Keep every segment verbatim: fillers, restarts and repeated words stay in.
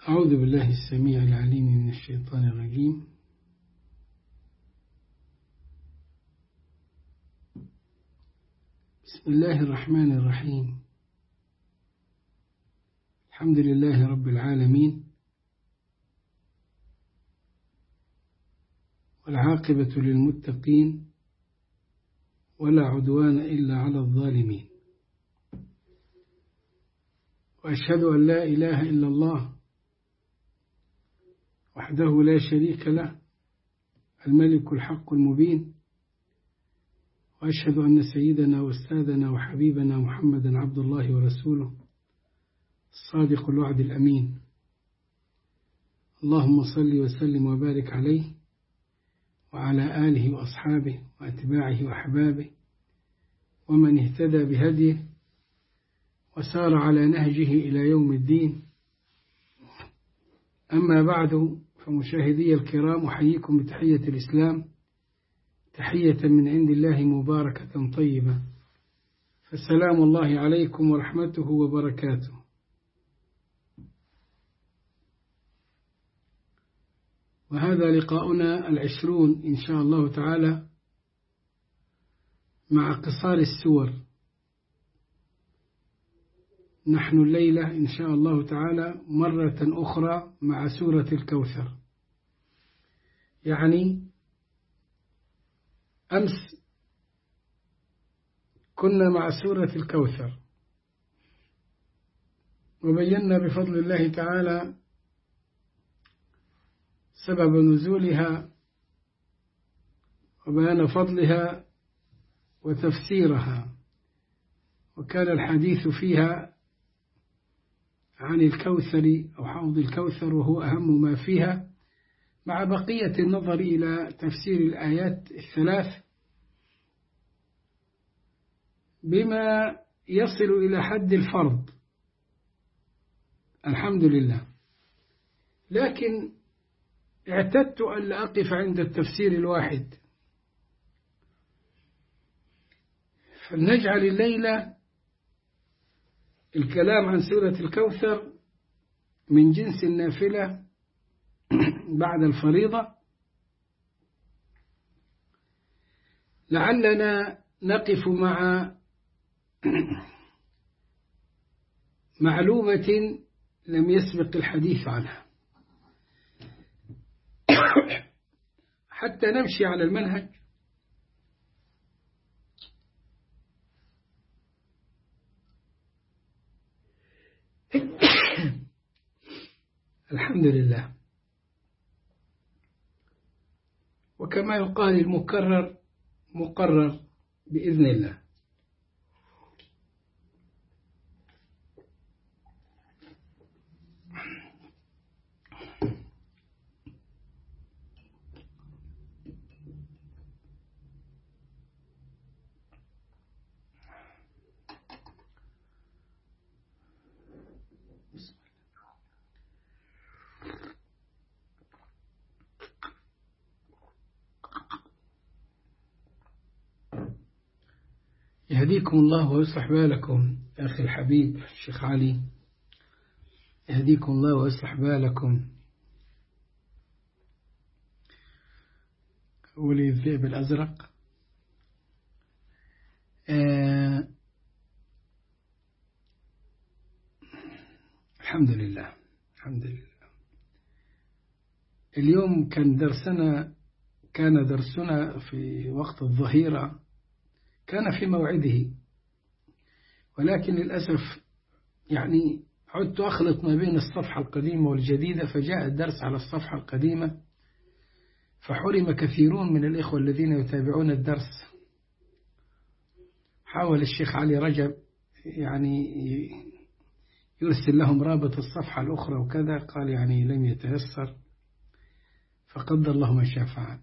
أعوذ بالله السميع العليم من الشيطان الرجيم. بسم الله الرحمن الرحيم. الحمد لله رب العالمين، والعاقبة للمتقين، ولا عدوان إلا على الظالمين، وأشهد أن لا إله إلا الله وحده لا شريك له، الملك الحق المبين، وأشهد أن سيدنا وأستاذنا وحبيبنا محمدا عبد الله ورسوله الصادق الوعد الأمين. اللهم صل وسلم وبارك عليه وعلى آله وأصحابه وأتباعه وأحبابه ومن اهتدى بهديه وسار على نهجه إلى يوم الدين. أما بعد، فمشاهدي الكرام، أحييكم بتحية الإسلام، تحية من عند الله مباركة طيبة، فسلام الله عليكم ورحمته وبركاته. وهذا لقاؤنا العشرون إن شاء الله تعالى مع قصار السور. نحن الليلة إن شاء الله تعالى مرة أخرى مع سورة الكوثر. يعني أمس كنا مع سورة الكوثر، وبينا بفضل الله تعالى سبب نزولها وبيان فضلها وتفسيرها، وكان الحديث فيها عن الكوثر أو حوض الكوثر، وهو أهم ما فيها، مع بقية النظر إلى تفسير الآيات الثلاث بما يصل إلى حد الفرض، الحمد لله. لكن اعتدت أن لا أقف عند التفسير الواحد، فلنجعل الليلة الكلام عن سورة الكوثر من جنس النافلة بعد الفريضة، لعلنا نقف مع معلومة لم يسبق الحديث عنها حتى نمشي على المنهج الحمد لله. وكما يقال المكرر مقرر بإذن الله. يهديكم الله ويصلح بالكم أخي الحبيب الشيخ علي، يهديكم الله ويصلح بالكم. ولي الذئب الأزرق. آه الحمد لله الحمد لله. اليوم كان درسنا كان درسنا في وقت الظهيرة، كان في موعده، ولكن للأسف يعني عدت أخلط ما بين الصفحة القديمة والجديدة، فجاء الدرس على الصفحة القديمة، فحرم كثيرون من الإخوة الذين يتابعون الدرس. حاول الشيخ علي رجب يعني يرسل لهم رابط الصفحة الأخرى وكذا، قال يعني لم يتيسر، فقدر الله ما شاء فعل.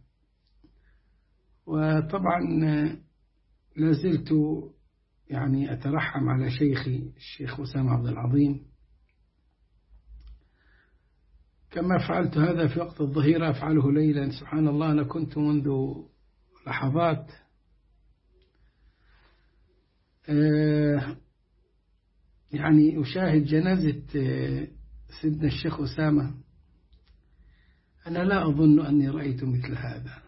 وطبعا لازلت يعني أترحم على شيخي الشيخ أسامة عبد العظيم، كما فعلت هذا في وقت الظهيرة أفعله ليلا. سبحان الله، أنا كنت منذ لحظات يعني أشاهد جنازة سيدنا الشيخ أسامة، أنا لا أظن أني رأيت مثل هذا.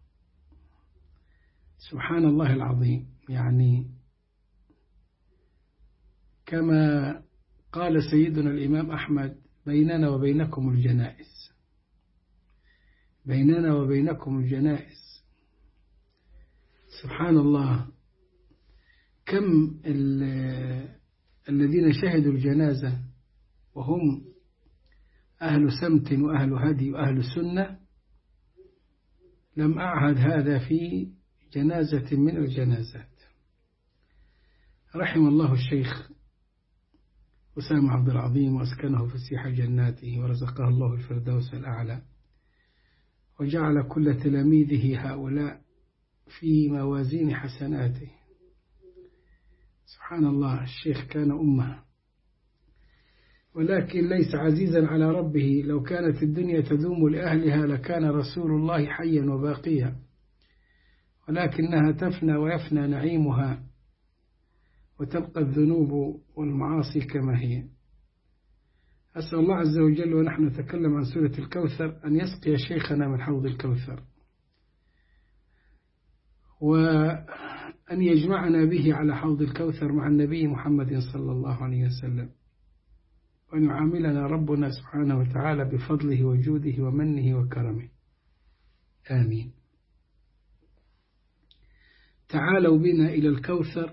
سبحان الله العظيم. يعني كما قال سيدنا الإمام أحمد: بيننا وبينكم الجنائز، بيننا وبينكم الجنائز. سبحان الله. كم الذين شهدوا الجنازة وهم أهل سمت وأهل هدي وأهل سنة، لم أعهد هذا في جنازة من الجنازات. رحم الله الشيخ أسامة عبد العظيم وأسكنه فسيح جناته ورزقه الله الفردوس الأعلى، وجعل كل تلاميذه هؤلاء في موازين حسناته. سبحان الله. الشيخ كان أمة، ولكن ليس عزيزا على ربه. لو كانت الدنيا تدوم لأهلها لكان رسول الله حيا وباقيا، ولكنها تفنى ويفنى نعيمها، وتبقى الذنوب والمعاصي كما هي. أسأل الله عز وجل ونحن نتكلم عن سورة الكوثر أن يسقي شيخنا من حوض الكوثر، وأن يجمعنا به على حوض الكوثر مع النبي محمد صلى الله عليه وسلم، وأن يعاملنا ربنا سبحانه وتعالى بفضله وجوده ومنه وكرمه. آمين. تعالوا بنا إلى الكوثر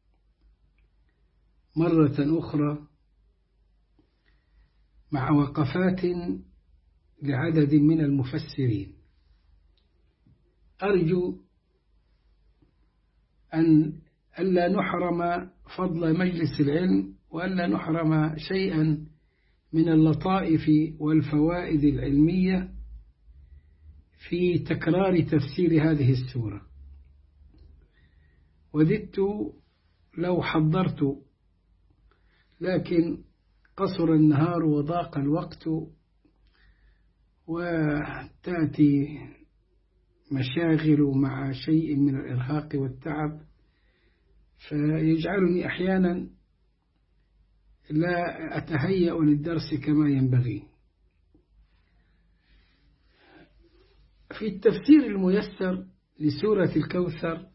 مرة أخرى مع وقفات لعدد من المفسرين. أرجو أن ألا نحرم فضل مجلس العلم، وألا نحرم شيئا من اللطائف والفوائد العلمية في تكرار تفسير هذه السورة. وددت لو حضرت، لكن قصر النهار وضاق الوقت، وتأتي مشاغل مع شيء من الإرهاق والتعب، فيجعلني أحيانا لا أتهيأ للدرس كما ينبغي. في التفسير الميسر لسورة الكوثر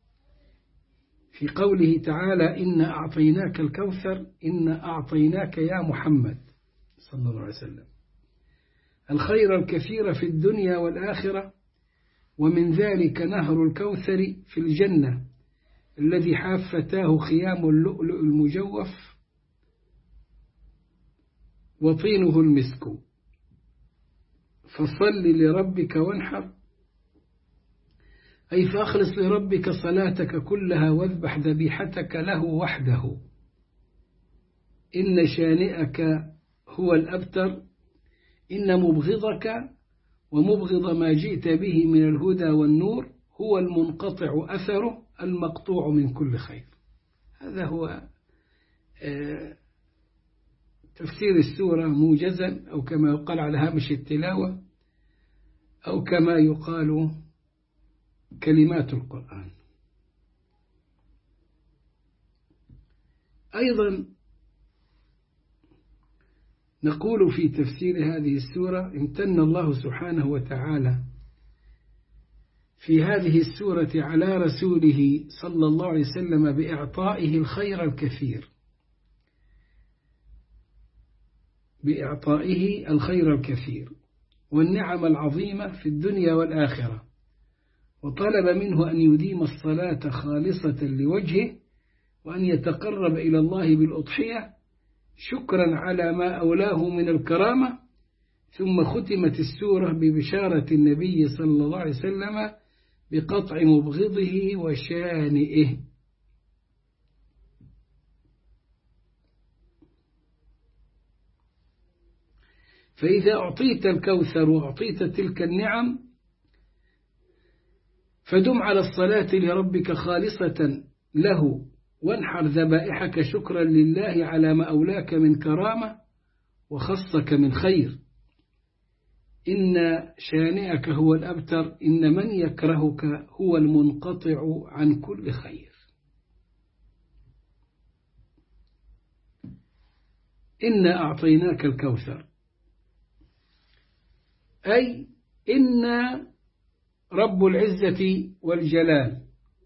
في قوله تعالى: إنا أعطيناك الكوثر، إنا أعطيناك يا محمد صلى الله عليه وسلم الخير الكثير في الدنيا والآخرة، ومن ذلك نهر الكوثر في الجنة الذي حافتاه خيام اللؤلؤ المجوف وطينه المسك، فصل لربك وانحر، أي فأخلص لربك صلاتك كلها واذبح ذبيحتك له وحده، إن شانئك هو الأبتر، إن مبغضك ومبغض ما جئت به من الهدى والنور هو المنقطع أثره المقطوع من كل خير. هذا هو تفسير السورة موجزا، أو كما يقال على هامش التلاوة، أو كما يقال كلمات القرآن. أيضا نقول في تفسير هذه السورة: امتن الله سبحانه وتعالى في هذه السورة على رسوله صلى الله عليه وسلم بإعطائه الخير الكثير، بإعطائه الخير الكثير والنعم العظيمة في الدنيا والآخرة، وطلب منه أن يديم الصلاة خالصة لوجهه، وأن يتقرب إلى الله بالأضحية شكرا على ما أولاه من الكرامة. ثم ختمت السورة ببشارة النبي صلى الله عليه وسلم بقطع مبغضه وشانئه. فإذا أعطيت الكوثر وأعطيت تلك النعم فدم على الصلاة لربك خالصة له، وانحر ذبائحك شكرا لله على ما أولاك من كرامة وخصك من خير. إن شانئك هو الأبتر، إن من يكرهك هو المنقطع عن كل خير. إنا أعطيناك الكوثر، أي إنا رب العزة والجلال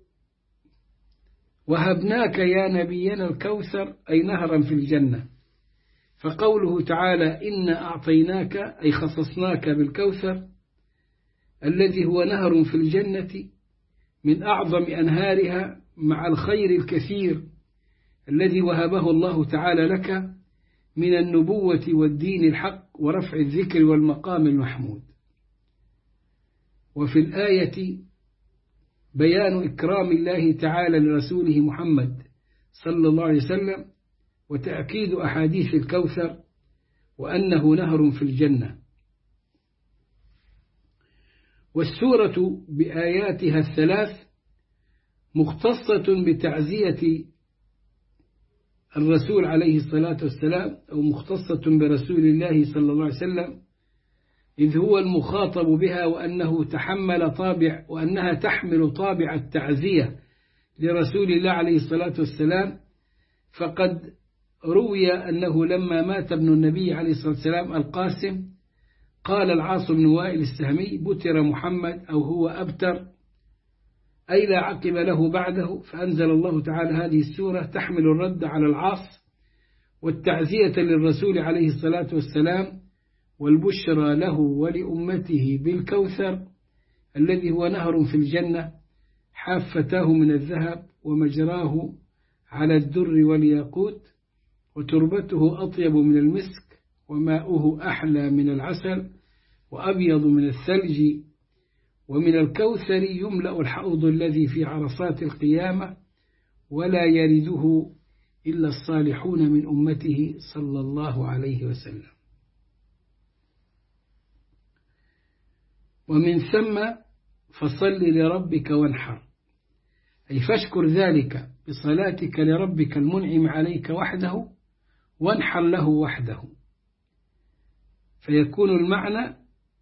وهبناك يا نبينا الكوثر، أي نهرا في الجنة. فقوله تعالى إنا أعطيناك أي خصصناك بالكوثر الذي هو نهر في الجنة من أعظم أنهارها مع الخير الكثير الذي وهبه الله تعالى لك من النبوة والدين الحق ورفع الذكر والمقام المحمود. وفي الآية بيان إكرام الله تعالى لرسوله محمد صلى الله عليه وسلم وتأكيد أحاديث الكوثر وأنه نهر في الجنة. والسورة بآياتها الثلاث مختصة بتعزية الرسول عليه الصلاة والسلام، أو مختصة برسول الله صلى الله عليه وسلم، إذ هو المخاطب بها، وأنه تحمل طابع وأنها تحمل طابع التعزية لرسول الله عليه الصلاة والسلام. فقد روي أنه لما مات ابن النبي عليه الصلاة والسلام القاسم قال العاص بن وائل السهمي بتر محمد أو هو أبتر، أي لا عقب له بعده. فأنزل الله تعالى هذه السورة تحمل الرد على العاص والتعزية للرسول عليه الصلاة والسلام والبشرى له ولأمته بالكوثر الذي هو نهر في الجنة حافتاه من الذهب ومجراه على الدر والياقوت وتربته أطيب من المسك وماؤه أحلى من العسل وأبيض من الثلج، ومن الكوثر يملأ الحوض الذي في عرصات القيامة ولا يرده إلا الصالحون من أمته صلى الله عليه وسلم. ومن ثم فصل لربك وانحر، أي فاشكر ذلك بصلاتك لربك المنعم عليك وحده وانحر له وحده. فيكون المعنى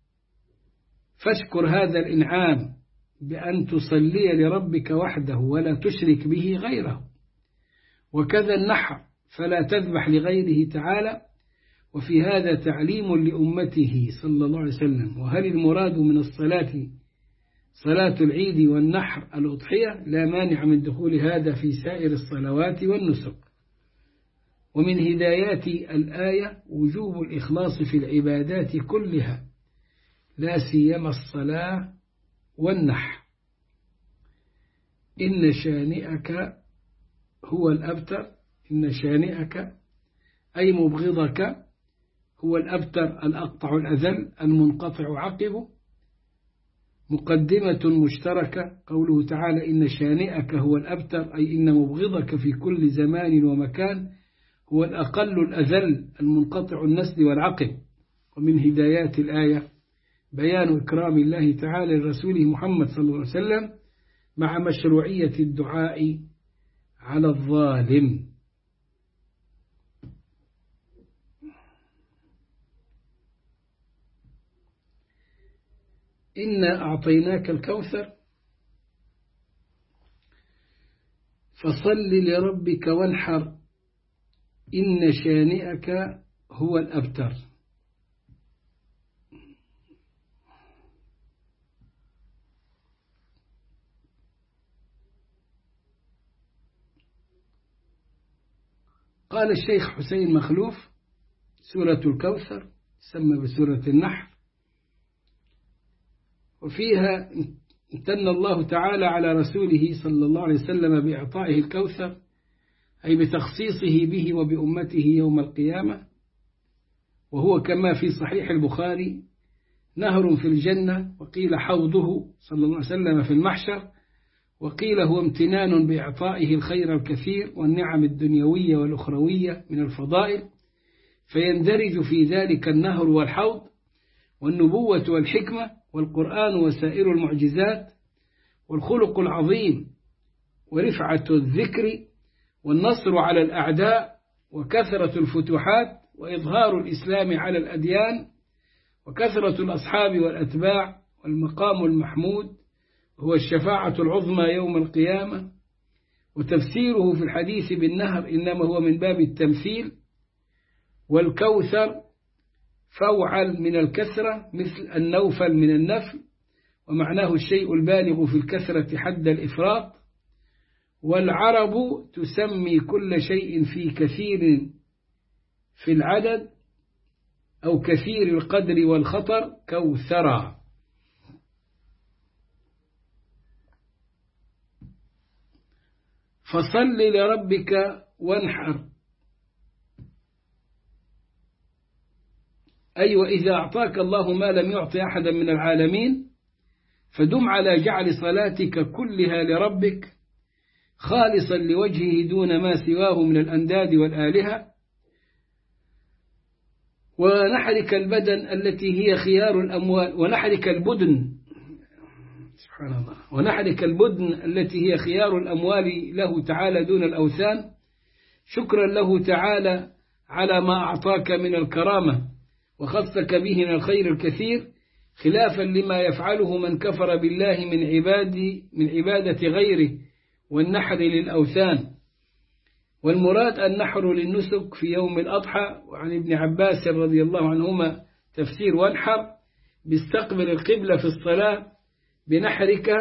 فاشكر هذا الإنعام بأن تصلي لربك وحده ولا تشرك به غيره. وكذا النحر فلا تذبح لغيره تعالى. وفي هذا تعليم لأمته صلى الله عليه وسلم. وهل المراد من الصلاة صلاة العيد والنحر الأضحية؟ لا مانع من دخول هذا في سائر الصلوات والنسك. ومن هدايات الآية وجوب الإخلاص في العبادات كلها لا سيما الصلاة والنحر. إن شانئك هو الأبتر، إن شانئك أي مبغضك هو الأبتر الأقطع الأذل المنقطع عقبه. مقدمة مشتركة قوله تعالى إن شانئك هو الأبتر، أي إن مبغضك في كل زمان ومكان هو الأقل الأذل المنقطع النسل والعقب. ومن هدايات الآية بيان إكرام الله تعالى لرسوله محمد صلى الله عليه وسلم مع مشروعية الدعاء على الظالم. إنا أعطيناك الكوثر فصل لربك وانحر إن شانئك هو الأبتر. قال الشيخ حسين مخلوف سورة الكوثر تسمى بسورة النحر، وفيها امتن الله تعالى على رسوله صلى الله عليه وسلم بإعطائه الكوثر، أي بتخصيصه به وبأمته يوم القيامة. وهو كما في صحيح البخاري نهر في الجنة، وقيل حوضه صلى الله عليه وسلم في المحشر، وقيل هو امتنان بإعطائه الخير الكثير والنعم الدنيوية والأخروية من الفضائل، فيندرج في ذلك النهر والحوض والنبوة والحكمة والقرآن وسائر المعجزات والخلق العظيم ورفعة الذكر والنصر على الأعداء وكثرة الفتوحات وإظهار الإسلام على الأديان وكثرة الأصحاب والأتباع والمقام المحمود هو الشفاعة العظمى يوم القيامة. وتفسيره في الحديث بالنهر إنما هو من باب التمثيل، والكوثر فوعل من الكثرة مثل النوفل من النفل، ومعناه الشيء البالغ في الكثرة حد الإفراط. والعرب تسمي كل شيء في كثير في العدد أو كثير القدر والخطر كوثرا. فصل لربك وانحر، أي وإذا أعطاك الله ما لم يعطي أحدا من العالمين فدم على جعل صلاتك كلها لربك خالصا لوجهه دون ما سواه من الأنداد والآلهة، ونحرك البدن التي هي خيار الأموال ونحرك البدن سبحان الله ونحرك البدن التي هي خيار الأموال له تعالى دون الأوثان، شكرا له تعالى على ما أعطاك من الكرامة وخصك به من الخير الكثير، خلافا لما يفعله من كفر بالله من عبادي من عبادة غيره والنحر للأوثان. والمراد النحر للنسك في يوم الأضحى. وعن ابن عباس رضي الله عنهما تفسير وانحر باستقبل القبلة في الصلاة بنحرك،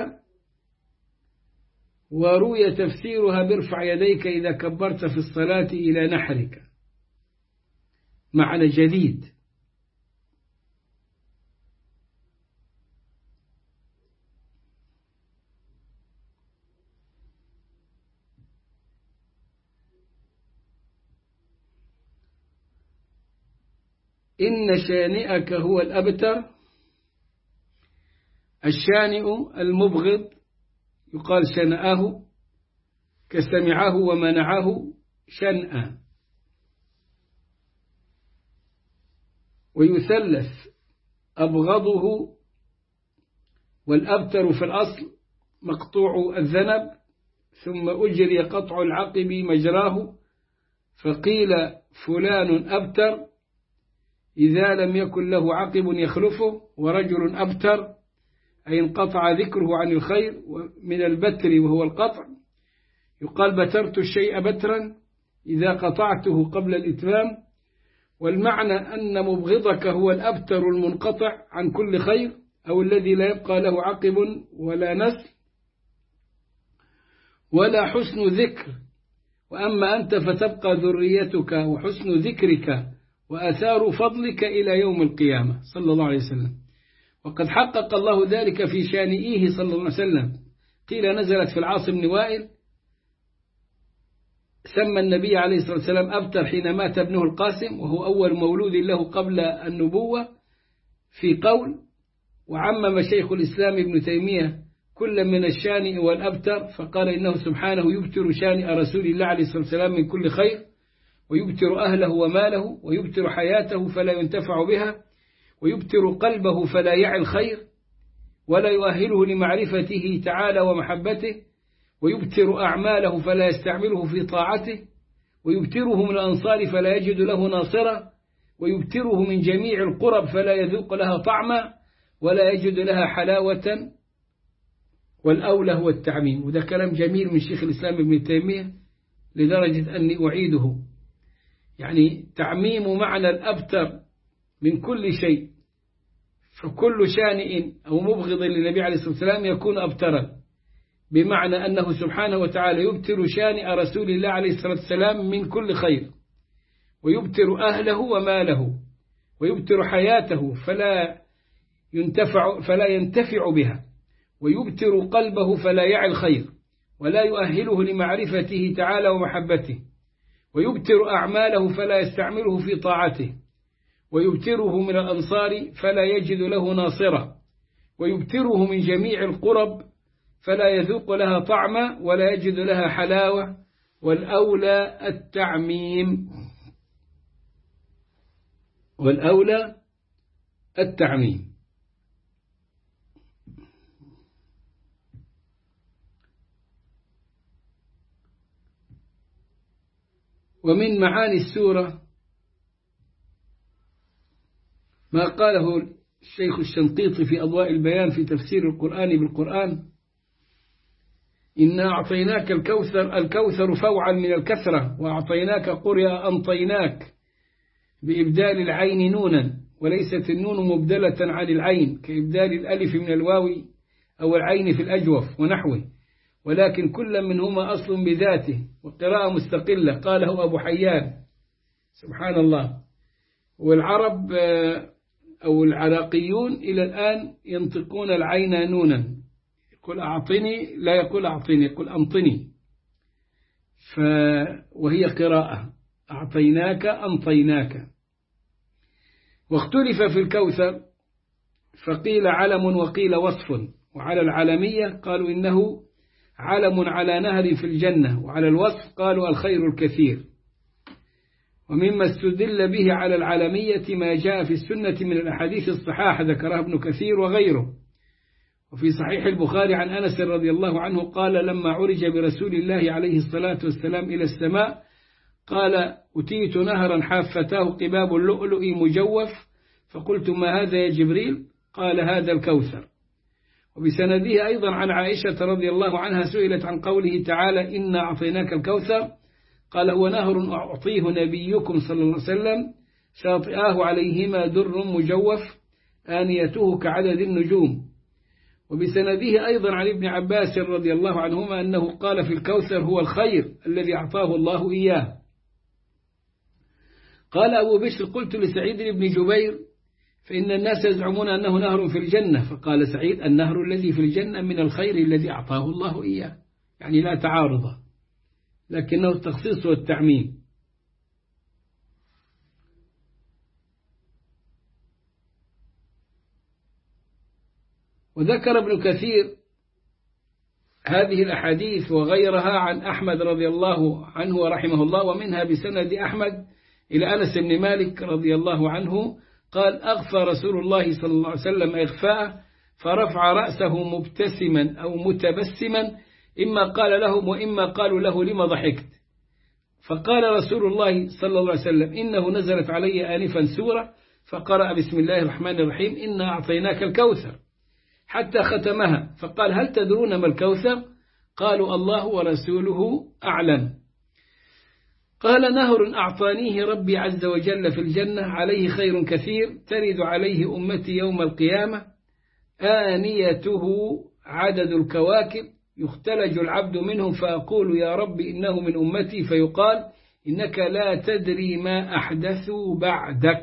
وروي تفسيرها بارفع يديك إذا كبرت في الصلاة إلى نحرك، معنى جديد. إن شانئك هو الأبتر. الشانئ المبغض يقال شنأه كسمعه ومنعه شنأ. ويثلث أبغضه، والأبتر في الأصل مقطوع الذنب ثم أجري قطع العقب مجراه، فقيل فلان أبتر إذا لم يكن له عقب يخلفه، ورجل أبتر أي انقطع ذكره عن الخير من البتر وهو القطع. يقال بترت الشيء بترا إذا قطعته قبل الإتمام. والمعنى أن مبغضك هو الأبتر المنقطع عن كل خير أو الذي لا يبقى له عقب ولا نسل ولا حسن ذكر، وأما أنت فتبقى ذريتك وحسن ذكرك وأثار فضلك إلى يوم القيامة صلى الله عليه وسلم. وقد حقق الله ذلك في شانئه صلى الله عليه وسلم. قيل نزلت في العاص بن وائل، سمى النبي عليه الصلاة والسلام أبتر حين مات ابنه القاسم وهو أول مولود له قبل النبوة في قول. وعمم شيخ الإسلام ابن تيمية كل من الشانئ والأبتر، فقال إنه سبحانه يبتر شانئ رسول الله عليه الصلاة والسلام من كل خير، ويبتر أهله وماله، ويبتر حياته فلا ينتفع بها، ويبتر قلبه فلا يعي الخير ولا يؤهله لمعرفته تعالى ومحبته، ويبتر أعماله فلا يستعمله في طاعته، ويبتره من الأنصار فلا يجد له ناصرا، ويبتره من جميع القرب فلا يذوق لها طعما ولا يجد لها حلاوة. والأولى هو التعميم. وده كلام جميل من شيخ الإسلام ابن تيمية لدرجة أني أعيده، يعني تعميم معنى الأبتر من كل شيء، فكل شانئ أو مبغض للنبي عليه الصلاة والسلام يكون أبترا، بمعنى أنه سبحانه وتعالى يبتر شانئ رسول الله عليه الصلاة والسلام من كل خير، ويبتر أهله وماله، ويبتر حياته فلا ينتفع فلا ينتفع بها، ويبتر قلبه فلا يعي الخير ولا يؤهله لمعرفته تعالى ومحبته، ويبتر أعماله فلا يستعمله في طاعته، ويبتره من الأنصار فلا يجد له ناصرا، ويبتره من جميع القرب فلا يذوق لها طعما ولا يجد لها حلاوة. والأولى التعميم والأولى التعميم. ومن معاني السورة ما قاله الشيخ الشنقيطي في أضواء البيان في تفسير القرآن بالقرآن: إنا أعطيناك الكوثر الكوثر فوعا من الكثرة، وأعطيناك قرئ أنطيناك بإبدال العين نونا، وليست النون مبدلة عن العين كإبدال الألف من الواو أو العين في الأجوف ونحوه، ولكن كل منهما أصل بذاته وقراءة مستقلة. قاله أبو حيان سبحان الله. والعرب أو العراقيون إلى الآن ينطقون العين نونا، يقول أعطني، لا يقول أعطني، يقول أنطني، ف... وهي قراءة أعطيناك أنطيناك. واختلف في الكوثر فقيل علم وقيل وصف، وعلى العلمية قالوا إنه علم على نهر في الجنة، وعلى الوصف قالوا الخير الكثير. ومما استدل به على العلمية ما جاء في السنة من الأحاديث الصحاح ذكرها ابن كثير وغيره. وفي صحيح البخاري عن أنس رضي الله عنه قال لما عرج برسول الله عليه الصلاة والسلام إلى السماء قال أتيت نهرا حافتاه قباب اللؤلؤ مجوف، فقلت ما هذا يا جبريل؟ قال هذا الكوثر. وبسنده أيضا عن عائشة رضي الله عنها سئلت عن قوله تعالى إنا أعطيناك الكوثر، قال هو نهر أعطيه نبيكم صلى الله عليه وسلم شاطئاه عليهما در مجوف آنيته كعدد النجوم. وبسنده أيضا عن ابن عباس رضي الله عنهما أنه قال في الكوثر هو الخير الذي أعطاه الله إياه. قال أبو بشر قلت لسعيد بن جبير فإن الناس يزعمون أنه نهر في الجنة، فقال سعيد النهر الذي في الجنة من الخير الذي أعطاه الله إياه، يعني لا تعارض، لكنه التخصيص والتعميم. وذكر ابن كثير هذه الأحاديث وغيرها عن أحمد رضي الله عنه ورحمه الله، ومنها بسند أحمد إلى أنس بن مالك رضي الله عنه قال أغفى رسول الله صلى الله عليه وسلم إغفاء فرفع رأسه مبتسما أو متبسما، إما قال لهم وإما قالوا له لما ضحكت، فقال رسول الله صلى الله عليه وسلم إنه نزلت علي آنفا سورة فقرأ بسم الله الرحمن الرحيم إنا أعطيناك الكوثر حتى ختمها، فقال هل تدرون ما الكوثر؟ قالوا الله ورسوله أعلم. قال نهر أعطانيه ربي عز وجل في الجنة عليه خير كثير ترد عليه أمتي يوم القيامة آنيته عدد الكواكب يختلج العبد منهم فأقول يا رب إنه من أمتي، فيقال إنك لا تدري ما أحدثوا بعدك.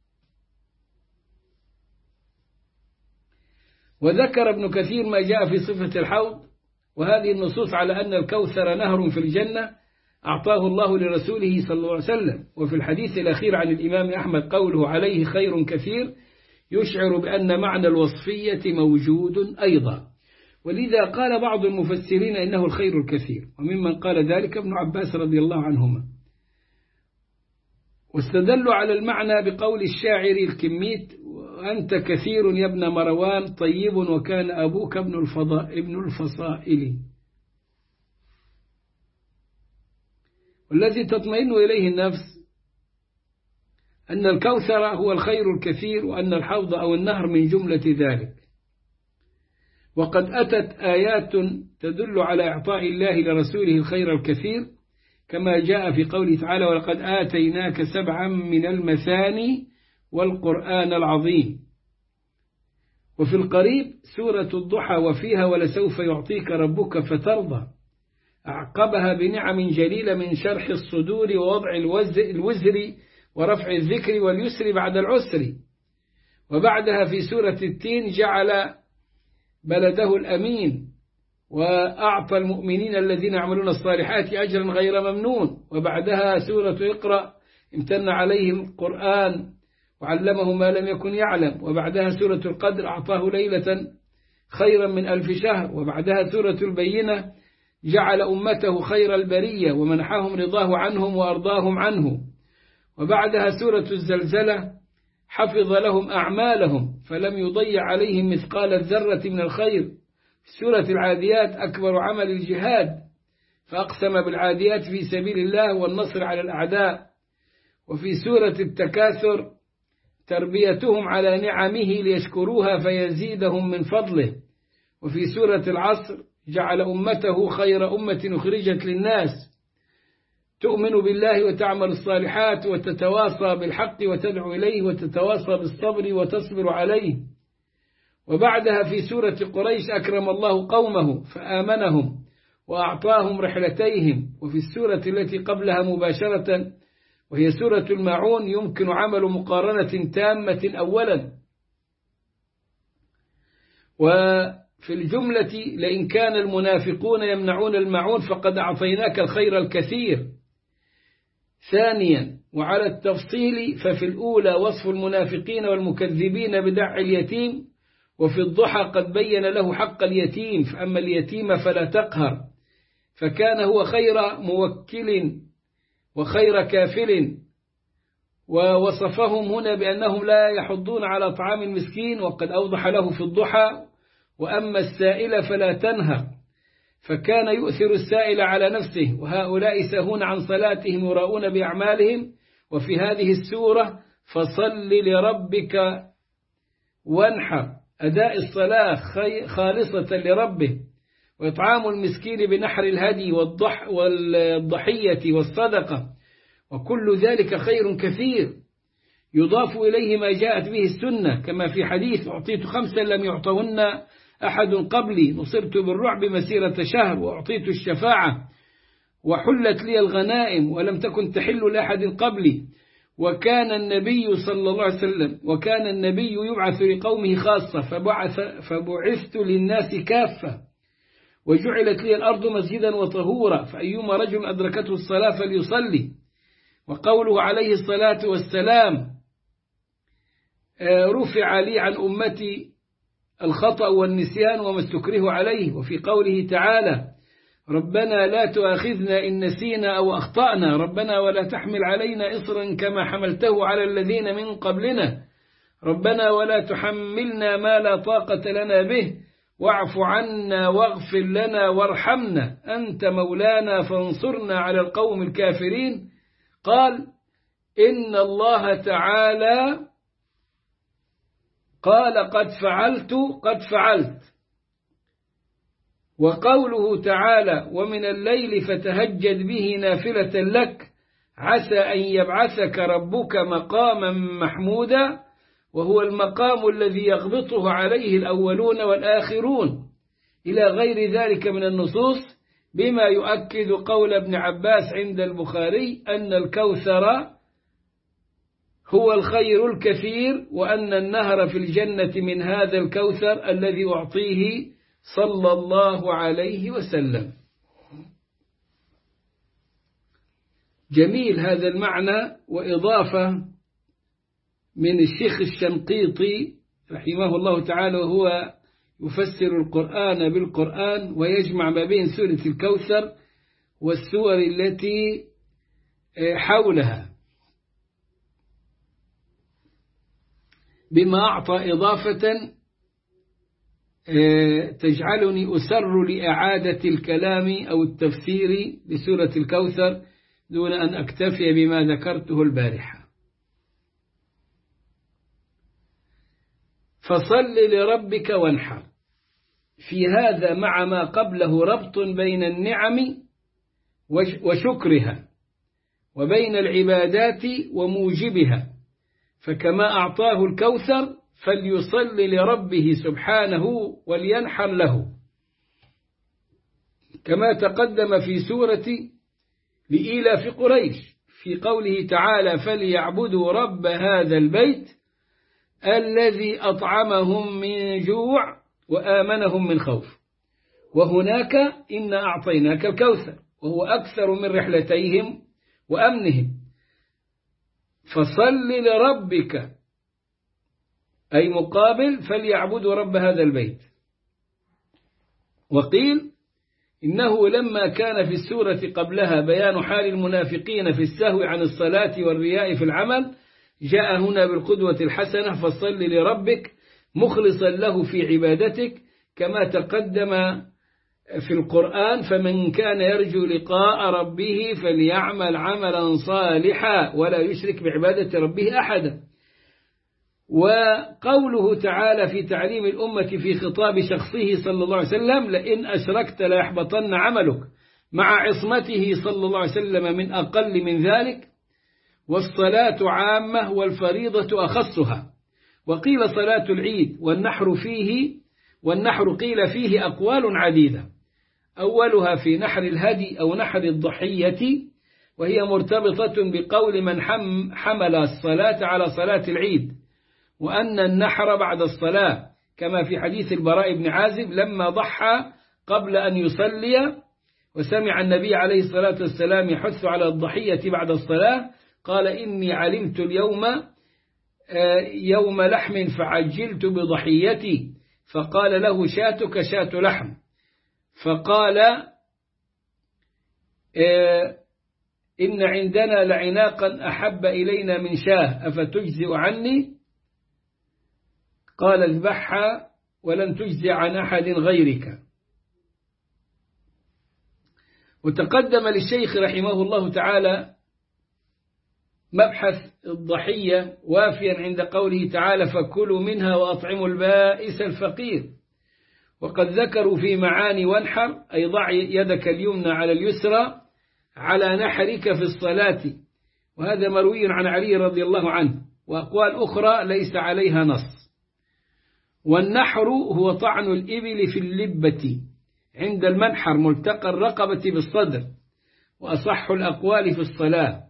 وذكر ابن كثير ما جاء في صفة الحوض، وهذه النصوص على أن الكوثر نهر في الجنة أعطاه الله لرسوله صلى الله عليه وسلم. وفي الحديث الأخير عن الإمام أحمد قوله عليه خير كثير يشعر بأن معنى الوصفية موجود أيضا، ولذا قال بعض المفسرين إنه الخير الكثير، وممن قال ذلك ابن عباس رضي الله عنهما. واستدلوا على المعنى بقول الشاعر الكميت وأنت كثير يا ابن مروان طيب وكان أبوك ابن الفضاء ابن الفصائل. والذي تطمئن إليه النفس أن الكوثر هو الخير الكثير، وأن الحوض أو النهر من جملة ذلك. وقد أتت آيات تدل على إعطاء الله لرسوله الخير الكثير، كما جاء في قوله تعالى ولقد آتيناك سبعا من المثاني والقرآن العظيم. وفي القريب سورة الضحى وفيها ولسوف يعطيك ربك فترضى، أعقبها بنعم جليلة من شرح الصدور ووضع الوزر ورفع الذكر واليسر بعد العسر. وبعدها في سورة التين جعل بلده الأمين وأعطى المؤمنين الذين يعملون الصالحات أجرا غير ممنون. وبعدها سورة اقرأ امتن عليه القرآن وعلمه ما لم يكن يعلم. وبعدها سورة القدر أعطاه ليلة خيرا من ألف شهر. وبعدها سورة البينة جعل أمته خير البرية ومنحهم رضاه عنهم وأرضاهم عنه. وبعدها سورة الزلزلة حفظ لهم أعمالهم فلم يضيع عليهم مثقال الذرة من الخير. في سورة العاديات أكبر عمل الجهاد فأقسم بالعاديات في سبيل الله والنصر على الأعداء. وفي سورة التكاثر تربيتهم على نعمه ليشكروها فيزيدهم من فضله. وفي سورة العصر جعل أمته خير أمة أخرجت للناس تؤمن بالله وتعمل الصالحات وتتواصى بالحق وتدعو إليه وتتواصى بالصبر وتصبر عليه. وبعدها في سورة قريش أكرم الله قومه فآمنهم وأعطاهم رحلتيهم. وفي السورة التي قبلها مباشرة وهي سورة الماعون يمكن عمل مقارنة تامة أولا. وفي الجملة لئن كان المنافقون يمنعون الماعون فقد أعطيناك الخير الكثير. ثانيا وعلى التفصيل ففي الأولى وصف المنافقين والمكذبين بدع اليتيم، وفي الضحى قد بين له حق اليتيم، فأما اليتيم فلا تقهر، فكان هو خير موكل وخير كافل. ووصفهم هنا بأنهم لا يحضون على طعام المسكين، وقد أوضح له في الضحى وأما السائل فلا تنهر، فكان يؤثر السائل على نفسه. وهؤلاء ساهون عن صلاتهم يراؤون بأعمالهم. وفي هذه السورة فصل لربك وانحر، أداء الصلاة خالصة لربه، وإطعام المسكين بنحر الهدي والضح والضحية والصدقة، وكل ذلك خير كثير يضاف إليه ما جاءت به السنة، كما في حديث أعطيت خمسا لم يعطهن أحد قبلي، نصرت بالرعب مسيرة شهر، وأعطيت الشفاعة، وحلت لي الغنائم ولم تكن تحل لأحد قبلي. وكان النبي صلى الله عليه وسلم وكان النبي يبعث لقومه خاصة، فبعث فبعثت للناس كافة، وجعلت لي الأرض مسجدا وطهورا، فأيما رجل أدركته الصلاة فليصلي. وقوله عليه الصلاة والسلام رفع لي عن أمتي الخطأ والنسيان وما استكره عليه. وفي قوله تعالى ربنا لا تؤاخذنا إن نسينا أو أخطأنا، ربنا ولا تحمل علينا إصرا كما حملته على الذين من قبلنا، ربنا ولا تحملنا ما لا طاقة لنا به، واعف عنا واغفر لنا وارحمنا أنت مولانا فانصرنا على القوم الكافرين. قال إن الله تعالى قال قد فعلت قد فعلت. وقوله تعالى ومن الليل فتهجد به نافلة لك عسى أن يبعثك ربك مقاما محمودا، وهو المقام الذي يغبطه عليه الأولون والآخرون، إلى غير ذلك من النصوص، بما يؤكد قول ابن عباس عند البخاري أن الكوثر هو الخير الكثير، وأن النهر في الجنة من هذا الكوثر الذي أعطيه صلى الله عليه وسلم. جميل هذا المعنى. وإضافة من الشيخ الشنقيطي رحمه الله تعالى، وهو يفسر القرآن بالقرآن ويجمع ما بين سورة الكوثر والسور التي حولها، بما أعطى إضافة تجعلني أسر لإعادة الكلام أو التفسير لسورة الكوثر دون أن أكتفي بما ذكرته البارحة. فصل لربك وانحر، في هذا مع ما قبله ربط بين النعم وشكرها، وبين العبادات وموجبها، فكما أعطاه الكوثر فليصل لربه سبحانه ولينحر له، كما تقدم في سورة لإيلاف قريش في قوله تعالى فليعبدوا رب هذا البيت الذي أطعمهم من جوع وآمنهم من خوف. وهناك إن أعطيناك الكوثر، وهو أكثر من رحلتيهم وأمنهم. فصل لربك أي مقابل فليعبدوا رب هذا البيت. وقيل إنه لما كان في السورة قبلها بيان حال المنافقين في السهو عن الصلاة والرياء في العمل، جاء هنا بالقدوة الحسنة فصل لربك مخلصا له في عبادتك، كما تقدم في القرآن فمن كان يرجو لقاء ربه فليعمل عملا صالحا ولا يشرك بعبادة ربه أحدا. وقوله تعالى في تعليم الأمة في خطاب شخصه صلى الله عليه وسلم لئن أشركت ليحبطن عملك، مع عصمته صلى الله عليه وسلم من أقل من ذلك، والصلاة عامة والفريضة أخصها. وقيل صلاة العيد والنحر فيه والنحر قيل فيه أقوال عديدة، أولها في نحر الهدي أو نحر الضحية، وهي مرتبطة بقول من حمل الصلاة على صلاة العيد، وأن النحر بعد الصلاة، كما في حديث البراء بن عازب لما ضحى قبل أن يصلي وسمع النبي عليه الصلاة والسلام يحث على الضحية بعد الصلاة قال إني علمت اليوم يوم لحم فعجلت بضحيتي، فقال له شاتك شات لحم، فقال إن عندنا لعناقا أحب إلينا من شاه أفتجزئ عني؟ قال اذبحها ولن تجزئ عن أحد غيرك. وتقدم للشيخ رحمه الله تعالى مبحث الضحية وافيا عند قوله تعالى فكلوا منها وأطعموا البائس الفقير. وقد ذكروا في معاني وانحر أي ضع يدك اليمنى على اليسرى على نحرك في الصلاة، وهذا مروي عن علي رضي الله عنه، وأقوال أخرى ليس عليها نص. والنحر هو طعن الإبل في اللبة عند المنحر ملتقى الرقبة بالصدر، وأصح الأقوال في الصلاة.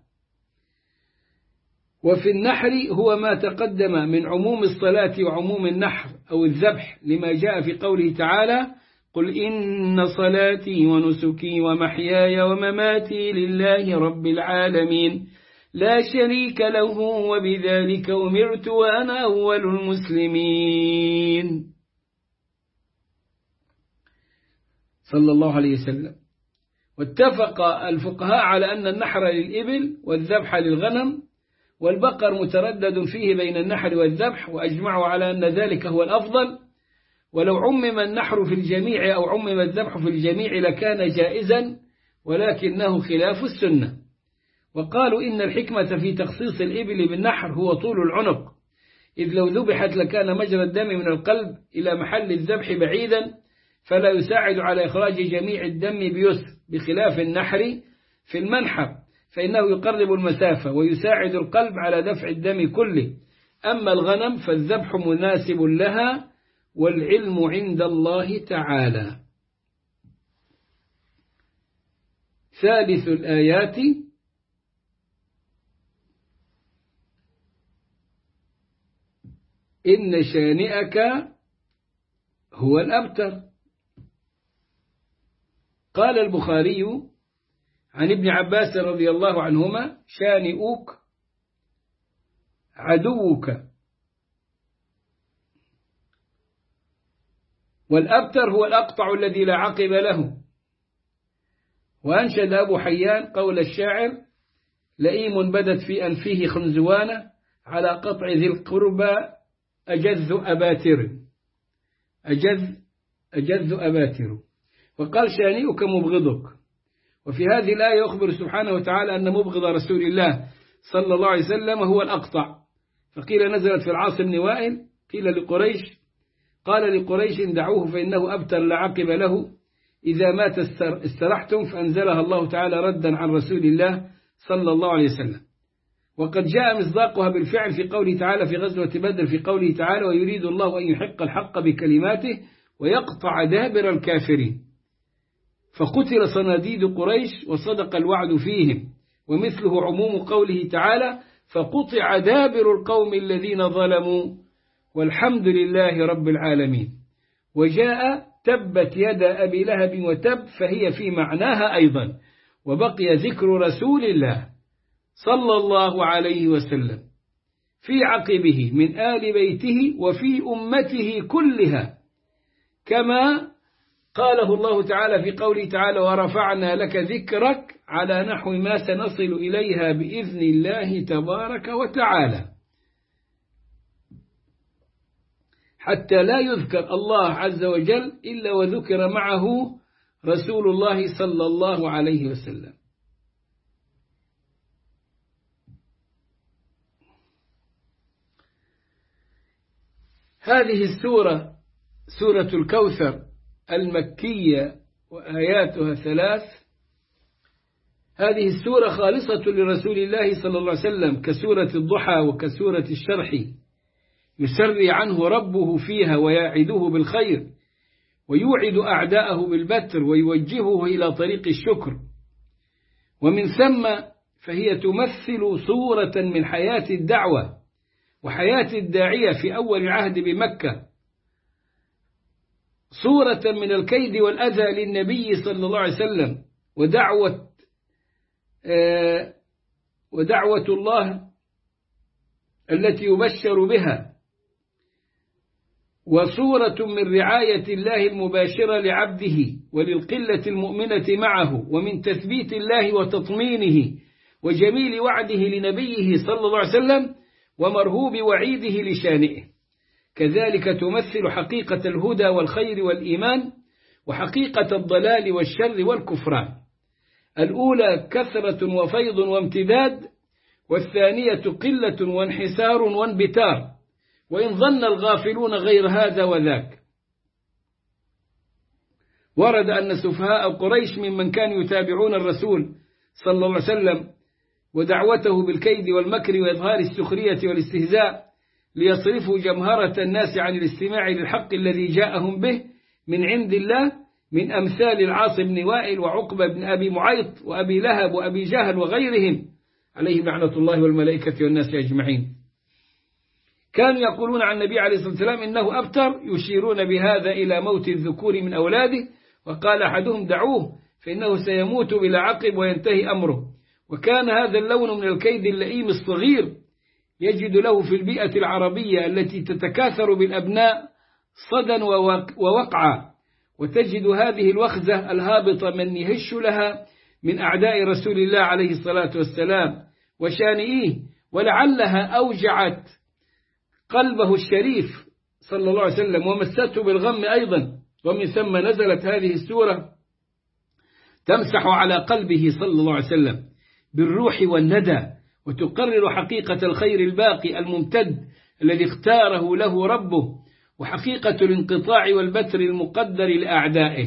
وفي النحر هو ما تقدم من عموم الصلاة وعموم النحر أو الذبح، لما جاء في قوله تعالى قل إن صلاتي ونسكي ومحياي ومماتي لله رب العالمين لا شريك له وبذلك أمرت وأنا أول المسلمين صلى الله عليه وسلم. واتفق الفقهاء على أن النحر للإبل والذبح للغنم، والبقر متردد فيه بين النحر والذبح، وأجمعوا على أن ذلك هو الأفضل. ولو عمم النحر في الجميع أو عمم الذبح في الجميع لكان جائزا، ولكنه خلاف السنة. وقالوا إن الحكمة في تخصيص الإبل بالنحر هو طول العنق، إذ لو ذبحت لكان مجرى الدم من القلب إلى محل الذبح بعيدا، فلا يساعد على إخراج جميع الدم بيسر، بخلاف النحر في المنحر فإنه يقرب المسافة ويساعد القلب على دفع الدم كله. أما الغنم فالذبح مناسب لها، والعلم عند الله تعالى. ثالث الآيات إن شانئك هو الأبتر. قال البخاري عن ابن عباس رضي الله عنهما شانئوك عدوك، والأبتر هو الأقطع الذي لا عقب له. وأنشد أبو حيان قول الشاعر لئيم بدت في أنفه خنزوانة على قطع ذي القربى أجذ أباتر أجذ أجذ أباتر. وقال شانئك مبغضك. وفي هذه الآية يخبر سبحانه وتعالى أن مبغض رسول الله صلى الله عليه وسلم هو الأقطع. فقيل نزلت في العاص بن وائل، قيل لقريش قال لقريش دعوه فإنه أبتر لا عقب له، إذا مات استرحتم، فأنزلها الله تعالى ردا عن رسول الله صلى الله عليه وسلم. وقد جاء مصداقها بالفعل في قوله تعالى في غزوة بدر في قوله تعالى ويريد الله أن يحق الحق بكلماته ويقطع دابر الكافرين، فقتل صناديد قريش وصدق الوعد فيهم. ومثله عموم قوله تعالى فقطع دابر القوم الذين ظلموا والحمد لله رب العالمين. وجاء تبت يد أبي لهب وتب، فهي في معناها أيضا. وبقي ذكر رسول الله صلى الله عليه وسلم في عقبه من آل بيته وفي أمته كلها، كما قاله الله تعالى في قوله تعالى ورفعنا لك ذكرك على نحو ما سنصل إليها بإذن الله تبارك وتعالى، حتى لا يذكر الله عز وجل إلا وذكر معه رسول الله صلى الله عليه وسلم. هذه السورة سورة الكوثر المكية وآياتها ثلاث هذه السورة خالصة لرسول الله صلى الله عليه وسلم كسورة الضحى وكسورة الشرح، يسري عنه ربه فيها ويعده بالخير ويوعد أعداءه بالبتر ويوجهه إلى طريق الشكر. ومن ثم فهي تمثل صورة من حياة الدعوة وحياة الداعية في أول العهد بمكة، صورة من الكيد والأذى للنبي صلى الله عليه وسلم ودعوة آه ودعوة الله التي يبشر بها، وصورة من رعاية الله المباشرة لعبده وللقلة المؤمنة معه، ومن تثبيت الله وتطمينه وجميل وعده لنبيه صلى الله عليه وسلم ومرهوب وعيده لشانئه. كذلك تمثل حقيقة الهدى والخير والإيمان وحقيقة الضلال والشر والكفران. الأولى كثرة وفيض وامتداد، والثانية قلة وانحسار وانبتار، وإن ظن الغافلون غير هذا وذاك. ورد أن سفهاء قريش ممن كانوا يتابعون الرسول صلى الله عليه وسلم ودعوته بالكيد والمكر وإظهار السخرية والاستهزاء ليصرفوا جمهرة الناس عن الاستماع للحق الذي جاءهم به من عند الله، من أمثال العاص بن وائل وعقبة بن أبي معيط وأبي لهب وأبي جهل وغيرهم عليهم لعنة الله والملائكة والناس أجمعين. كانوا يقولون عن النبي عليه الصلاة والسلام إنه أبتر، يشيرون بهذا إلى موت الذكور من أولاده، وقال أحدهم دعوه فإنه سيموت بلا عقب وينتهي أمره. وكان هذا اللون من الكيد اللئيم الصغير يجد له في البيئة العربية التي تتكاثر بالأبناء صدا ووقعا، وتجد هذه الوخزة الهابطة من يهش لها من أعداء رسول الله عليه الصلاة والسلام وشانئيه، ولعلها أوجعت قلبه الشريف صلى الله عليه وسلم ومسته بالغم أيضا. ومن ثم نزلت هذه السورة تمسح على قلبه صلى الله عليه وسلم بالروح والندى، وتقرر حقيقة الخير الباقي الممتد الذي اختاره له ربه، وحقيقة الانقطاع والبتر المقدر لأعدائه.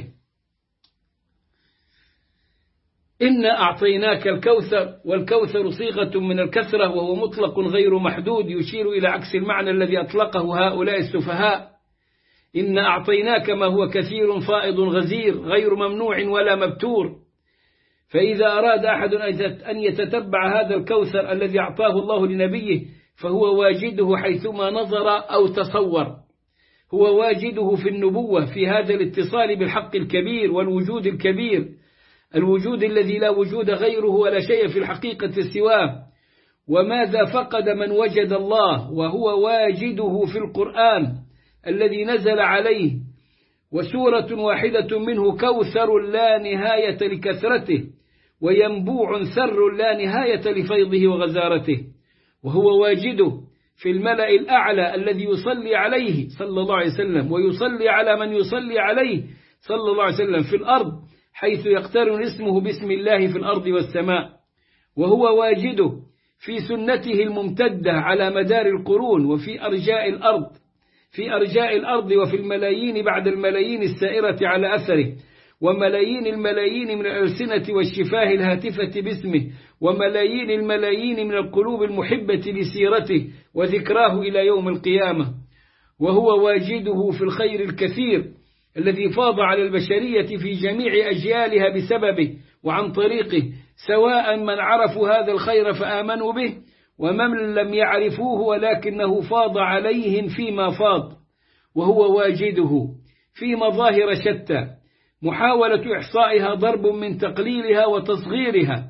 إنا أعطيناك الكوثر، والكوثر صيغة من الكثرة وهو مطلق غير محدود، يشير إلى عكس المعنى الذي أطلقه هؤلاء السفهاء. إنا أعطيناك ما هو كثير فائض غزير غير ممنوع ولا مبتور. فإذا أراد أحد أن يتتبع هذا الكوثر الذي أعطاه الله لنبيه فهو واجده حيثما نظر أو تصور، هو واجده في النبوة، في هذا الاتصال بالحق الكبير والوجود الكبير، الوجود الذي لا وجود غيره ولا شيء في الحقيقة سواه. وماذا فقد من وجد الله؟ وهو واجده في القرآن الذي نزل عليه، وسورة واحدة منه كوثر لا نهاية لكثرته، وينبوع ثر لا نهاية لفيضه وغزارته. وهو واجده في الملأ الأعلى الذي يصلي عليه صلى الله عليه وسلم ويصلي على من يصلي عليه صلى الله عليه وسلم في الأرض، حيث يقترن اسمه باسم الله في الأرض والسماء. وهو واجده في سنته الممتدة على مدار القرون وفي أرجاء الأرض في أرجاء الأرض وفي الملايين بعد الملايين السائرة على أثره، وملايين الملايين من الألسنة والشفاه الهاتفة باسمه، وملايين الملايين من القلوب المحبة لسيرته وذكراه إلى يوم القيامة. وهو واجده في الخير الكثير الذي فاض على البشرية في جميع أجيالها بسببه وعن طريقه، سواء من عرفوا هذا الخير فآمنوا به ومن لم يعرفوه ولكنه فاض عليهم فيما فاض. وهو واجده في مظاهر شتى محاولة إحصائها ضرب من تقليلها وتصغيرها.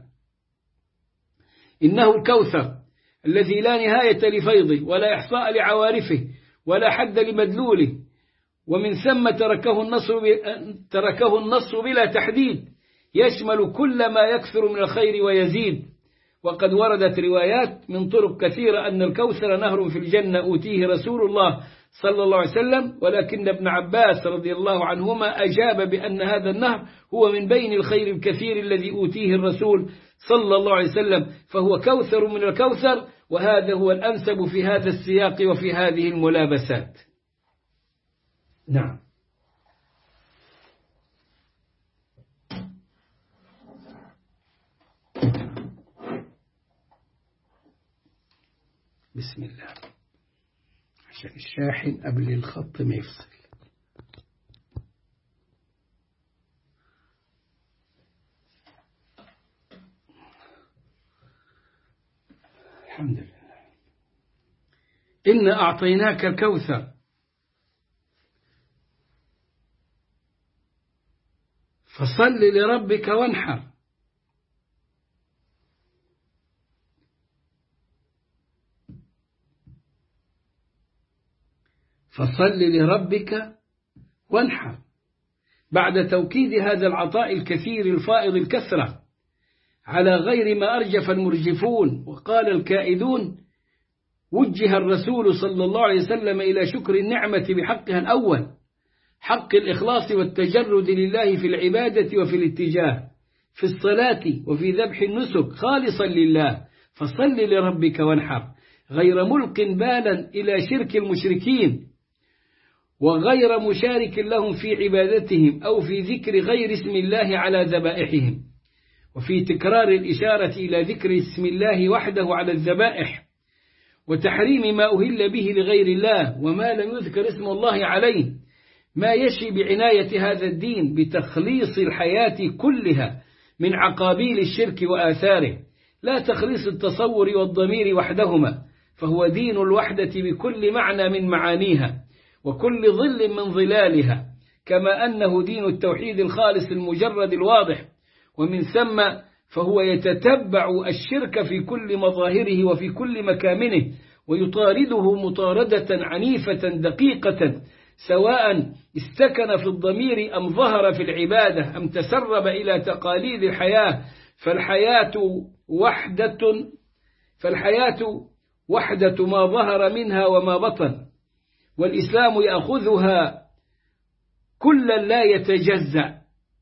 إنه الكوثر الذي لا نهاية لفيضه ولا إحصاء لعوارفه ولا حد لمدلوله، ومن ثم تركه النص تركه النص بلا تحديد، يشمل كل ما يكثر من الخير ويزيد. وقد وردت روايات من طرق كثيرة أن الكوثر نهر في الجنة أوتيه رسول الله صلى الله عليه وسلم، ولكن ابن عباس رضي الله عنهما أجاب بأن هذا النهر هو من بين الخير الكثير الذي أوتيه الرسول صلى الله عليه وسلم، فهو كوثر من الكوثر، وهذا هو الأنسب في هذا السياق وفي هذه الملابسات. نعم. بسم الله عشان الشاحن قبل الخط ما يفصل. الحمد لله. إنا أعطيناك الكوثر فصل لربك وانحر. فصل لربك وانحر بعد توكيد هذا العطاء الكثير الفائض الكثرة على غير ما أرجف المرجفون وقال الكائدون، وجه الرسول صلى الله عليه وسلم إلى شكر النعمة بحقها الأول، حق الإخلاص والتجرد لله في العبادة وفي الاتجاه، في الصلاة وفي ذبح النسك خالصا لله. فصل لربك وانحر، غير ملق بالا إلى شرك المشركين وغير مشارك لهم في عبادتهم أو في ذكر غير اسم الله على ذبائحهم، وفي تكرار الإشارة إلى ذكر اسم الله وحده على الذبائح، وتحريم ما أهل به لغير الله وما لم يذكر اسم الله عليه، ما يشي بعناية هذا الدين بتخليص الحياة كلها من عقابيل الشرك وآثاره، لا تخليص التصور والضمير وحدهما، فهو دين الوحدة بكل معنى من معانيها وكل ظل من ظلالها، كما أنه دين التوحيد الخالص المجرد الواضح، ومن ثم فهو يتتبع الشرك في كل مظاهره وفي كل مكامنه ويطارده مطاردة عنيفة دقيقة، سواء استكن في الضمير أم ظهر في العبادة أم تسرب إلى تقاليد الحياة. فالحياة وحدة فالحياة وحدة ما ظهر منها وما بطن، والإسلام يأخذها كلا لا يتجزأ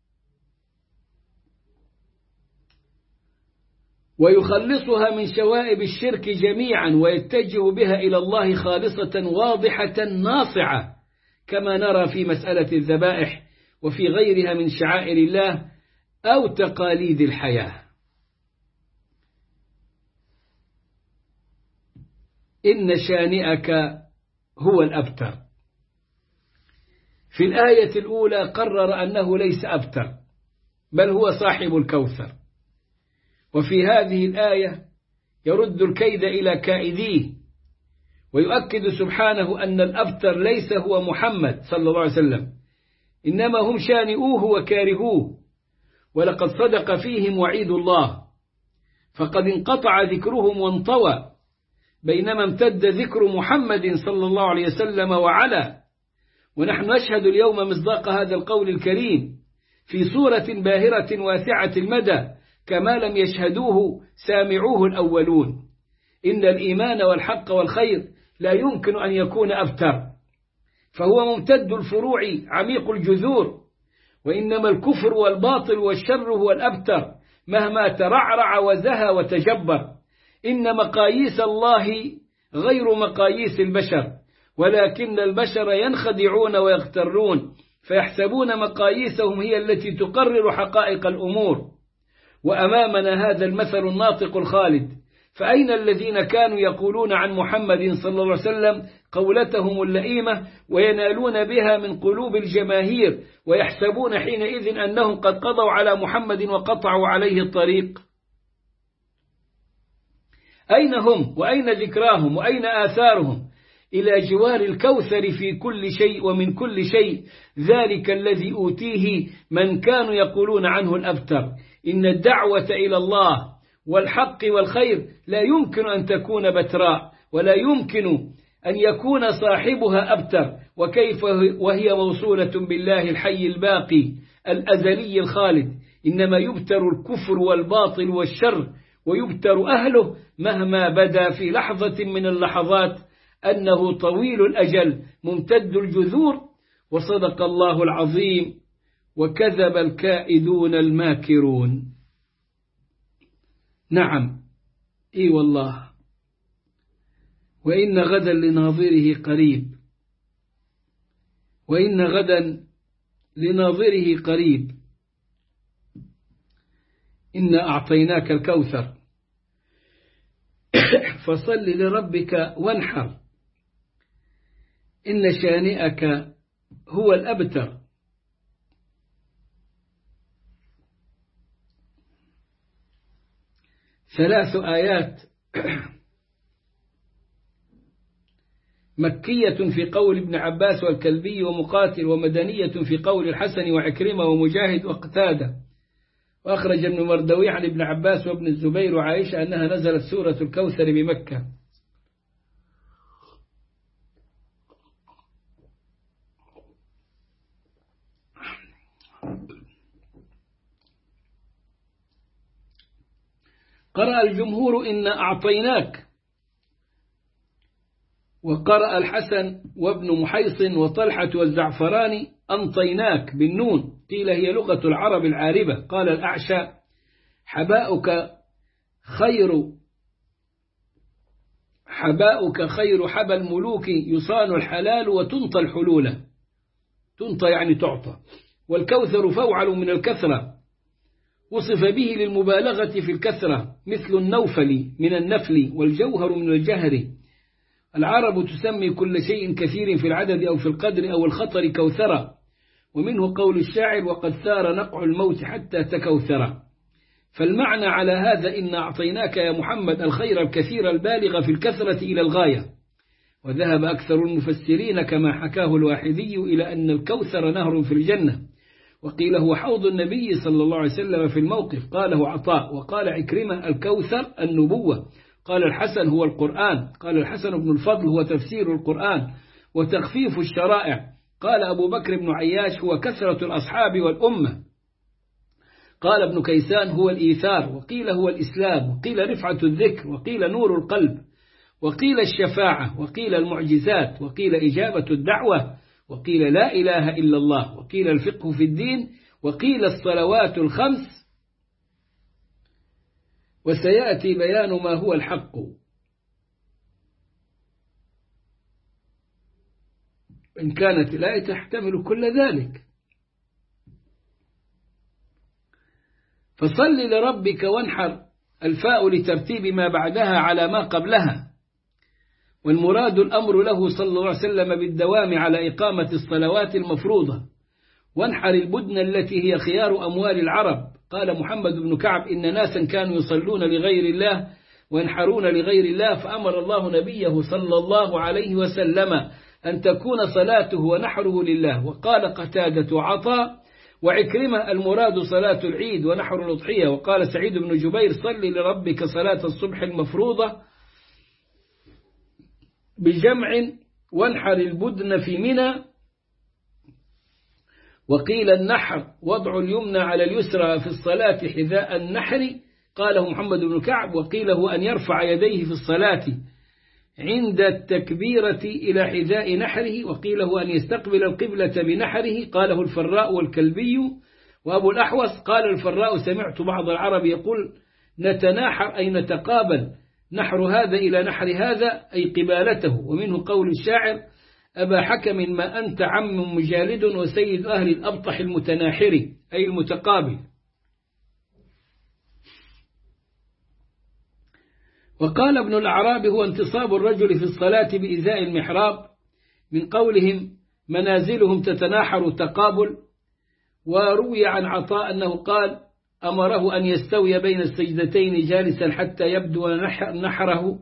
ويخلصها من شوائب الشرك جميعا ويتجه بها إلى الله خالصة واضحة ناصعة، كما نرى في مسألة الذبائح وفي غيرها من شعائر الله أو تقاليد الحياة. إن شانئك هو الأبتر. في الآية الأولى قرر أنه ليس أبتر بل هو صاحب الكوثر، وفي هذه الآية يرد الكيد إلى كائديه ويؤكد سبحانه أن الأبتر ليس هو محمد صلى الله عليه وسلم، إنما هم شانئوه وكارهوه، ولقد صدق فيهم وعيد الله، فقد انقطع ذكرهم وانطوى، بينما امتد ذكر محمد صلى الله عليه وسلم وعلى. ونحن نشهد اليوم مصداق هذا القول الكريم في صورة باهرة واسعة المدى كما لم يشهدوه سامعوه الأولون. إن الإيمان والحق والخير لا يمكن أن يكون أبتر، فهو ممتد الفروع عميق الجذور، وإنما الكفر والباطل والشر هو الأبتر مهما ترعرع وزهى وتجبر. إن مقاييس الله غير مقاييس البشر، ولكن البشر ينخدعون ويغترون فيحسبون مقاييسهم هي التي تقرر حقائق الأمور. وأمامنا هذا المثل الناطق الخالد، فأين الذين كانوا يقولون عن محمد صلى الله عليه وسلم قولتهم اللئيمة وينالون بها من قلوب الجماهير ويحسبون حينئذ أنهم قد قضوا على محمد وقطعوا عليه الطريق؟ أين هم وأين ذكراهم وأين آثارهم إلى جوار الكوثر في كل شيء ومن كل شيء، ذلك الذي أوتيه من كانوا يقولون عنه الأبتر. إن الدعوة إلى الله والحق والخير لا يمكن أن تكون بتراء، ولا يمكن أن يكون صاحبها أبتر، وكيف وهي موصولة بالله الحي الباقي الأزلي الخالد. إنما يبتر الكفر والباطل والشر، ويبتر أهله مهما بدا في لحظة من اللحظات أنه طويل الأجل ممتد الجذور. وصدق الله العظيم وكذب الكائدون الماكرون. نعم، إي والله، وإن غدا لناظره قريب، وإن غدا لناظره قريب. إنا أعطيناك الكوثر فصل لربك وانحر إن شانئك هو الأبتر. ثلاث آيات مكية في قول ابن عباس والكلبي ومقاتل، ومدنية في قول الحسن وعكرمة ومجاهد وقتادة. وأخرج ابن مردوي عن ابن عباس وابن الزبير وعائشة أنها نزلت سورة الكوثر بمكة. قرأ الجمهور إن أعطيناك، وقرأ الحسن وابن محيصن وطلحة والزعفراني أنطيناك بالنون، قيل هي لغة العرب العاربة. قال الأعشى حباؤك خير حباؤك خير حبى الملوك، يصان الحلال وتنطى الحلولة. تنطى يعني تعطى. والكوثر فوعل من الكثرة، وصف به للمبالغة في الكثرة، مثل النوفل من النفل والجوهر من الجهر. العرب تسمي كل شيء كثير في العدد أو في القدر أو الخطر كوثرة، ومنه قول الشاعر وقد ثار نقع الموت حتى تكوثر. فالمعنى على هذا إن أعطيناك يا محمد الخير الكثير البالغ في الكثرة إلى الغاية. وذهب أكثر المفسرين كما حكاه الواحدي إلى أن الكوثر نهر في الجنة، وقيل هو حوض النبي صلى الله عليه وسلم في الموقف، قاله عطاء. وقال عكرمة الكوثر النبوة. قال الحسن هو القرآن. قال الحسن بن الفضل هو تفسير القرآن وتخفيف الشرائع. قال أبو بكر بن عياش هو كثرة الأصحاب والأمة. قال ابن كيسان هو الإيثار، وقيل هو الإسلام، وقيل رفعة الذكر، وقيل نور القلب، وقيل الشفاعة، وقيل المعجزات، وقيل إجابة الدعوة، وقيل لا إله إلا الله، وقيل الفقه في الدين، وقيل الصلوات الخمس. وسيأتي بيان ما هو الحق. إن كانت الآية تحتمل كل ذلك. فصل لربك وانحر، الفاء لترتيب ما بعدها على ما قبلها، والمراد الأمر له صلى الله عليه وسلم بالدوام على إقامة الصلوات المفروضة. وانحر البدن التي هي خيار أموال العرب. قال محمد بن كعب إن ناسا كانوا يصلون لغير الله وينحرون لغير الله، فأمر الله نبيه صلى الله عليه وسلم أن تكون صلاته ونحره لله. وقال قتادة عطاء وعكرمة المراد صلاة العيد ونحر الأضحية. وقال سعيد بن جبير صل لربك صلاة الصبح المفروضة بجمع وانحر البدن في منى. وقيل النحر وضع اليمنى على اليسرى في الصلاة حذاء النحر، قاله محمد بن كعب. وقيل هو أن يرفع يديه في الصلاة عند التكبيرة إلى حذاء نحره. وقيل هو أن يستقبل القبلة بنحره، قاله الفراء والكلبي. وأبو الأحوص قال الفراء سمعت بعض العرب يقول نتناحر أي نتقابل، نحر هذا إلى نحر هذا أي قبالته. ومنه قول الشاعر أبا حكم ما أنت عم مجالد وسيد أهل الأبطح المتناحر أي المتقابل. وقال ابن الأعراب هو انتصاب الرجل في الصلاة بإزاء المحراب، من قولهم منازلهم تتناحر تقابل. وروي عن عطاء أنه قال أمره أن يستوي بين السجدتين جالسا حتى يبدو نحره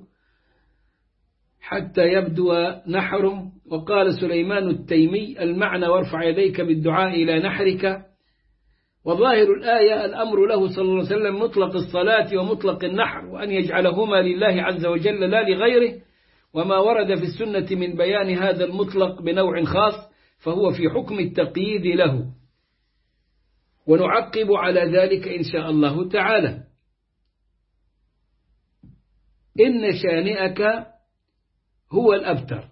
حتى يبدو نحره. وقال سليمان التيمي المعنى وارفع يديك بالدعاء إلى نحرك. وظاهر الآية الأمر له صلى الله عليه وسلم مطلق الصلاة ومطلق النحر، وأن يجعلهما لله عز وجل لا لغيره. وما ورد في السنة من بيان هذا المطلق بنوع خاص فهو في حكم التقييد له، ونعقب على ذلك إن شاء الله تعالى. إن شانئك هو الأبتر،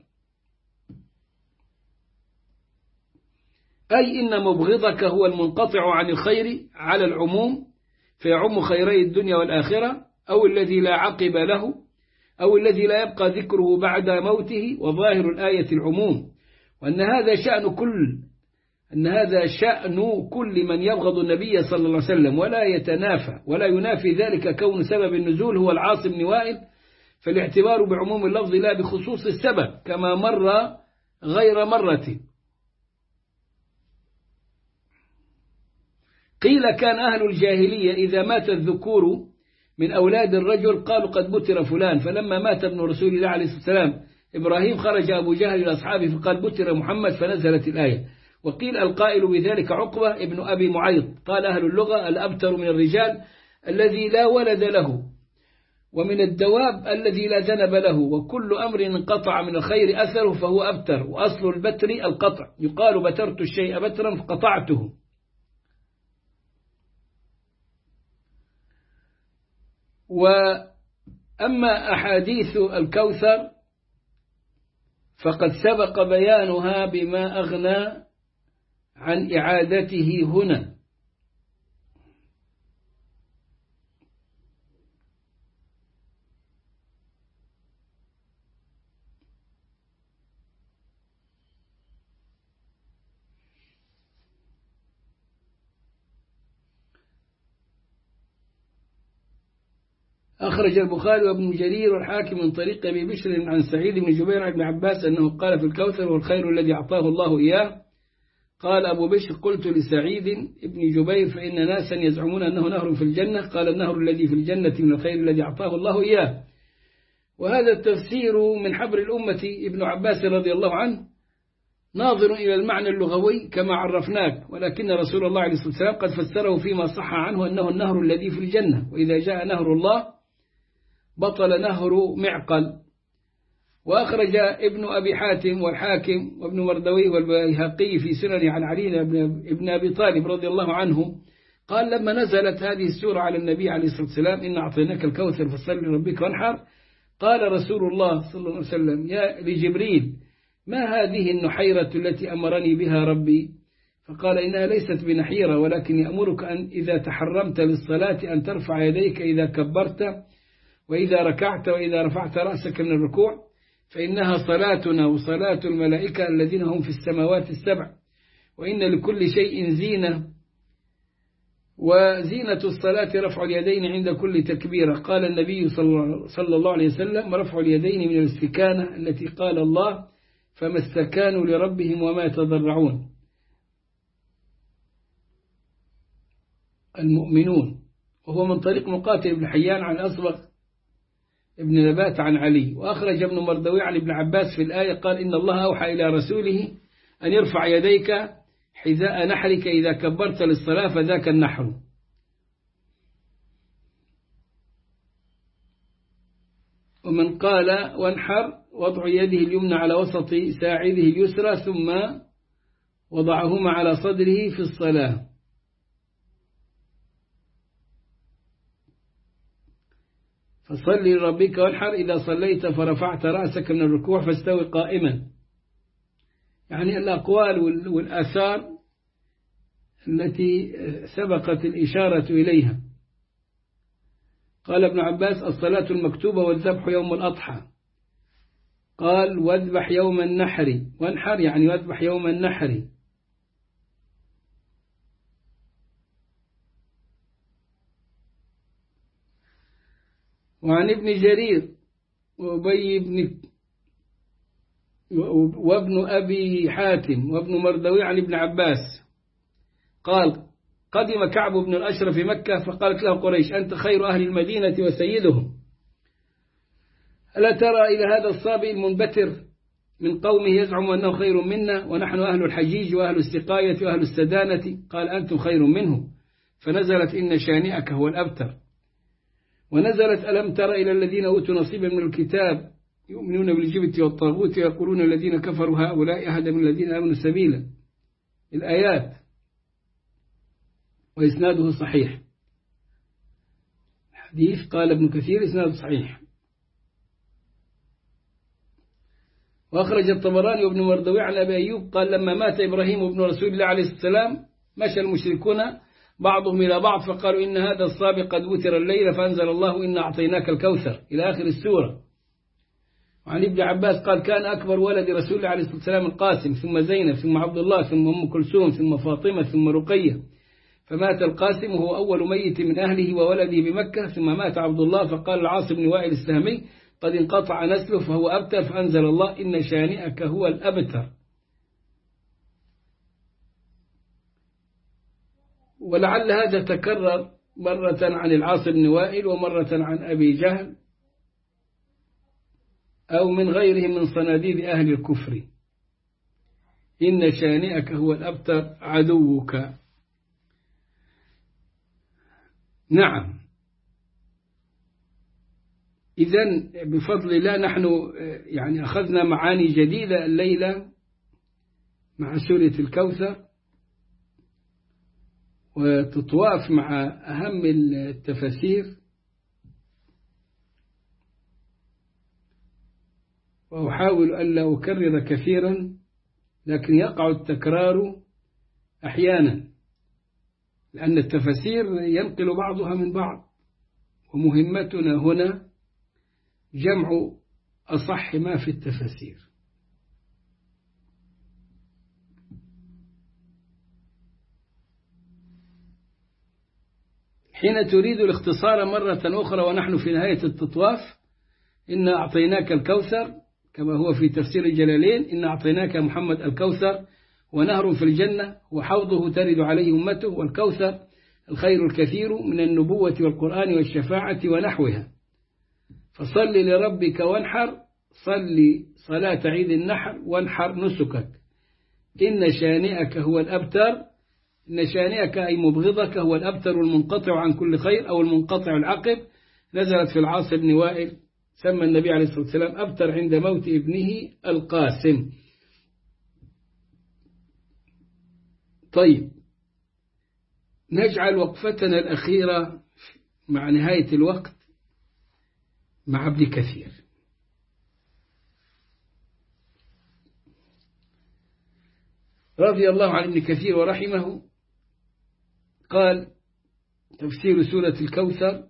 أي إن مبغضك هو المنقطع عن الخير على العموم، فيعم خيري الدنيا والآخرة، أو الذي لا عقب له، أو الذي لا يبقى ذكره بعد موته. وظاهر الآية العموم، وأن هذا شأن كل أن هذا شأن كل من يبغض النبي صلى الله عليه وسلم، ولا يتنافى ولا ينافي ذلك كون سبب النزول هو العاص بن وائل، فالاعتبار بعموم اللفظ لا بخصوص السبب كما مر غير مرة. قيل كان أهل الجاهلية إذا مات الذكور من أولاد الرجل قالوا قد بتر فلان، فلما مات ابن رسول الله عليه الصلاة والسلام إبراهيم خرج أبو جهل لأصحابه فقال بتر محمد، فنزلت الآية. وقيل القائل بذلك عقبة ابن أبي معيط. قال أهل اللغة الأبتر من الرجال الذي لا ولد له، ومن الدواب الذي لا ذنب له، وكل أمر انقطع من الخير أثره فهو أبتر، وأصل البتر القطع، يقال بترت الشيء بترا فقطعته. وأما أحاديث الكوثر فقد سبق بيانها بما أغنى عن إعادته هنا. أخرج البخاري وابن جرير والحاكم من طريق أبي بشر عن سعيد بن جبير عن ابن عباس أنه قال في الكوثر والخير الذي أعطاه الله إياه. قال أبو بشر قلت لسعيد بن جبير فإن ناسا يزعمون أنه نهر في الجنة، قال النهر الذي في الجنة من الخير الذي أعطاه الله إياه. وهذا التفسير من حبر الأمة ابن عباس رضي الله عنه ناظر إلى المعنى اللغوي كما عرفناك، ولكن رسول الله عليه الصلاة والسلام قد فسره فيما صح عنه أنه النهر الذي في الجنة، وإذا جاء نهر الله بطل نهر معقل. وأخرج ابن أبي حاتم والحاكم وابن مردوي والبيهقي في سنن عن علي بن أبي طالب رضي الله عنه قال لما نزلت هذه السورة على النبي عليه الصلاة والسلام إن أعطيناك الكوثر فصل لربك وانحر، قال رسول الله صلى الله عليه وسلم يا لجبريل ما هذه النحيرة التي أمرني بها ربي؟ فقال إنها ليست بنحيرة، ولكن يأمرك أن إذا تحرمت للصلاة أن ترفع يديك إذا كبرت وإذا ركعت وإذا رفعت رأسك من الركوع، فإنها صلاتنا وصلاة الملائكة الذين هم في السماوات السبع، وإن لكل شيء زينة، وزينة الصلاة رفع اليدين عند كل تكبيرة. قال النبي صلى الله عليه وسلم رفع اليدين من الاستكانة التي قال الله فما استكانوا لربهم وما يتضرعون المؤمنون. وهو من طريق مقاتل بن حيان عن أصبغ ابن نبات عن علي. وأخرج ابن مردوي عن ابن عباس في الآية قال إن الله أوحى إلى رسوله أن يرفع يديك حذاء نحرك إذا كبرت للصلاة فذاك النحر. ومن قال وانحر وضع يده اليمنى على وسط ساعده اليسرى ثم وضعهما على صدره في الصلاة. فصل لربك وانحر إذا صليت فرفعت رأسك من الركوع فاستوي قائما. يعني الأقوال والآثار التي سبقت الإشارة إليها. قال ابن عباس الصلاة المكتوبة والذبح يوم الأضحى. قال واذبح يوم النحر، وانحر يعني واذبح يوم النحر. وعن ابن جرير وأبي بن وابن أبي حاتم وابن مردوي عن ابن عباس قال قدم كعب بن الأشرف في مكة فقالت له قريش أنت خير أهل المدينة وسيدهم، ألا ترى إلى هذا الصابئ المنبتر من قومه يزعم أنه خير منا ونحن أهل الحجيج وأهل السقاية وأهل السدانة؟ قال أنتم خير منه. فنزلت إن شانئك هو الأبتر. ونزلت ألم تر إلى الذين أوتوا نصيبا من الكتاب يؤمنون بالجبت والطاغوت يقولون الذين كفروا هؤلاء أهدى من الذين آمنوا سبيلا. الآيات. وإسناده صحيح. حديث قال ابن كثير إسناده صحيح. وأخرج الطبراني وابن مردوي عن أبي أيوب قال لما مات إبراهيم ابن رسول الله عليه السلام مشى المشركون بعضهم إلى بعض فقالوا إن هذا الصابئ قد وتر الليلة فأنزل الله إن أعطيناك الكوثر إلى آخر السورة. وعن ابن عباس قال كان أكبر ولد رسول الله عليه الصلاة والسلام القاسم ثم زينب ثم عبد الله ثم أم كلثوم ثم فاطمة ثم رقية، فمات القاسم وهو أول ميت من أهله وولده بمكة، ثم مات عبد الله فقال العاص بن وائل السهمي قد انقطع نسله فهو أبتر، فأنزل الله إن شانئك هو الأبتر. ولعل هذا تكرر مرة عن العاص بن وائل ومرة عن أبي جهل أو من غيرهم من صناديد أهل الكفر. إن شانئك هو الأبتر عدوك. نعم، إذن بفضل الله نحن يعني أخذنا معاني جديدة الليلة مع سورة الكوثر، وتطواف مع أهم التفاسير، وأحاول ألا أكرر كثيرا، لكن يقع التكرار أحيانا لأن التفاسير ينقل بعضها من بعض، ومهمتنا هنا جمع أصح ما في التفاسير. حين تريد الاختصار مرة أخرى ونحن في نهاية التطواف، إن أعطيناك الكوثر كما هو في تفسير الجلالين، إن أعطيناك محمد الكوثر ونهر في الجنة وحوضه ترد عليه أمته، والكوثر الخير الكثير من النبوة والقرآن والشفاعة ونحوها، فصل لربك وانحر، صل صلاة عيد النحر وانحر نسكك. إن شانئك هو الأبتر، إن شانئك أي مبغضك هو الأبتر المنقطع عن كل خير أو المنقطع العقب. نزلت في العاص بن وائل، سمى النبي عليه الصلاة والسلام أبتر عند موت ابنه القاسم. طيب، نجعل وقفتنا الأخيرة مع نهاية الوقت مع ابن كثير. رضي الله عن ابن كثير ورحمه، قال تفسير سورة الكوثر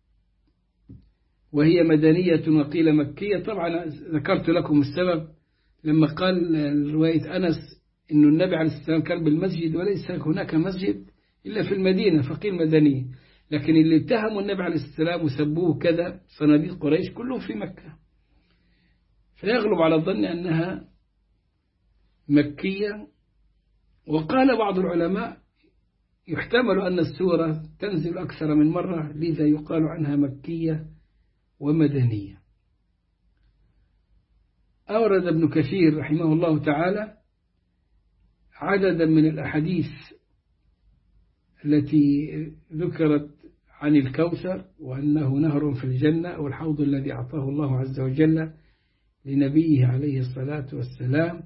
وهي مدنية وقيل مكية. طبعا ذكرت لكم السبب لما قال رواية أنس إن النبي عليه السلام كان بالمسجد وليس هناك مسجد إلا في المدينة، فقيل مدنية، لكن اللي اتهموا النبي عليه السلام وسبوه كذا صناديد قريش كلهم في مكة، فيغلب على الظن أنها مكية. وقال بعض العلماء يحتمل أن السورة تنزل أكثر من مرة، لذا يقال عنها مكية ومدنية. أورد ابن كثير رحمه الله تعالى عددا من الأحاديث التي ذكرت عن الكوثر، وأنه نهر في الجنة والحوض الذي أعطاه الله عز وجل لنبيه عليه الصلاة والسلام.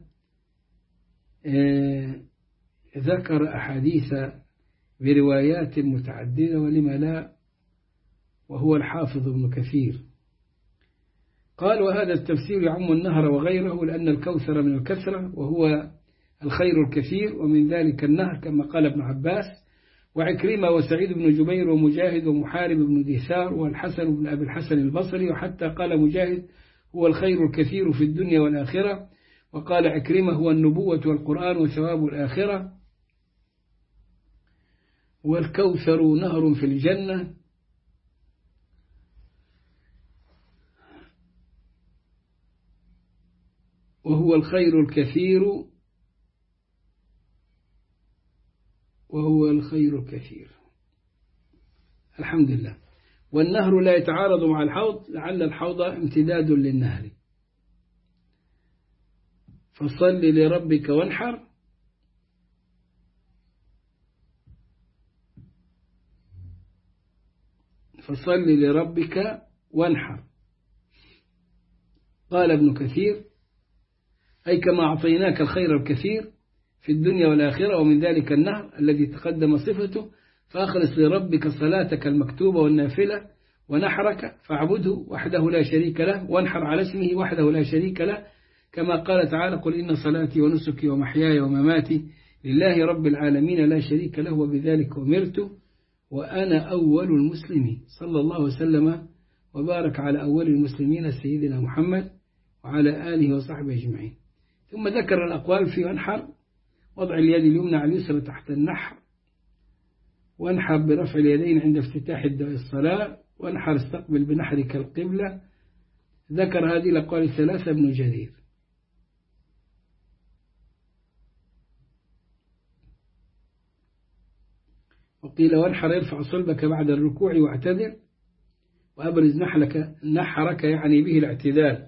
ذكر أحاديث بروايات متعددة ولما لا، وهو الحافظ ابن كثير. قال وهذا التفسير يعم النهر وغيره، لأن الكوثر من الكثرة وهو الخير الكثير، ومن ذلك النهر كما قال ابن عباس وعكرمة وسعيد بن جبير ومجاهد ومحارب بن دثار والحسن بن أبي الحسن البصري، وحتى قال مجاهد هو الخير الكثير في الدنيا والآخرة، وقال عكرمة هو النبوة والقرآن وثواب الآخرة. والكوثر نهر في الجنة، وهو الخير الكثير وهو الخير الكثير الحمد لله. والنهر لا يتعارض مع الحوض، لعل الحوض امتداد للنهر. فصل لربك وانحر، فصل لربك وانحر. قال ابن كثير أي كما أعطيناك الخير الكثير في الدنيا والآخرة، ومن ذلك النهر الذي تقدم صفته، فأخلص لربك صلاتك المكتوبة والنافلة، ونحرك فاعبده وحده لا شريك له، وانحر على اسمه وحده لا شريك له، كما قال تعالى قل إن صلاتي ونسكي ومحياي ومماتي لله رب العالمين لا شريك له وبذلك أمرت وأنا أول المسلمين. صلى الله وسلم وبارك على أول المسلمين سيدنا محمد وعلى آله وصحبه أجمعين. ثم ذكر الأقوال في وانحر: وضع اليد اليمنى على اليسرى تحت النحر، وانحر برفع اليدين عند افتتاح الصلاة، وانحر استقبل بنحرك القبلة، ذكر هذه الأقوال الثلاثة ابن جرير. وقيل وانحر ارفع صلبك بعد الركوع واعتدل وأبرز نحلك نحرك يعني به الاعتدال.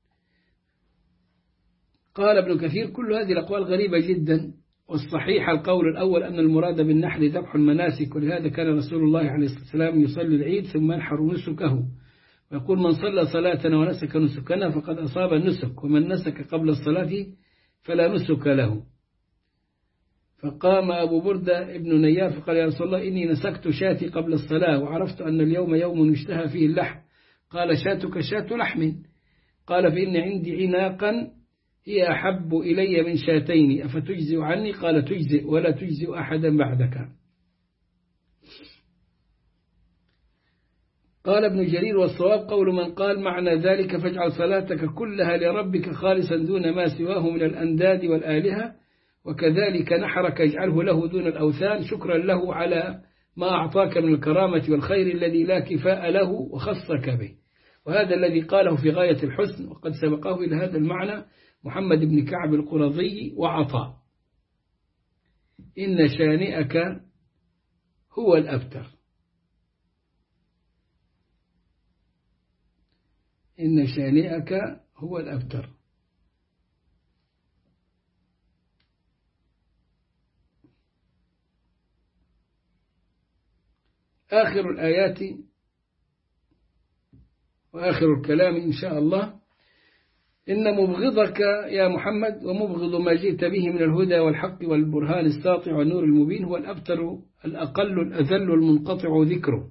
قال ابن كثير كل هذه الأقوال غريبة جدا، والصحيح القول الأول أن المراد بالنحل ذبح المناسك، ولهذا كان رسول الله عليه الصلاة والسلام يصلي العيد ثم ينحر نسكه، ويقول من صلى صلاتنا ونسك نسكنا فقد أصاب النسك، ومن نسك قبل الصلاة فلا نسك له. فقام أبو بردة ابن نيار فقال يا رسول الله إني نسكت شاتي قبل الصلاة وعرفت أن اليوم يوم يشتهى فيه اللحم. قال شاتك شات لحم. قال فإن عندي عناقا هي أحب إلي من شاتين أفتجزئ عني؟ قال تجزئ ولا تجزئ أحدا بعدك. قال ابن جرير والصواب قول من قال معنى ذلك فاجعل صلاتك كلها لربك خالصا دون ما سواه من الأنداد والآلهة، وكذلك نحرك اجعله له دون الأوثان شكرا له على ما أعطاك من الكرامة والخير الذي لا كفاء له وخصك به. وهذا الذي قاله في غاية الحسن، وقد سبقه إلى هذا المعنى محمد بن كعب القرظي وعطاء. إن شانئك هو الأبتر. إن شانئك هو الأبتر. آخر الآيات وآخر الكلام إن شاء الله: إن مبغضك يا محمد ومبغض ما جئت به من الهدى والحق والبرهان الساطع والنور المبين هو الأبتر الأقل الأذل المنقطع ذكره.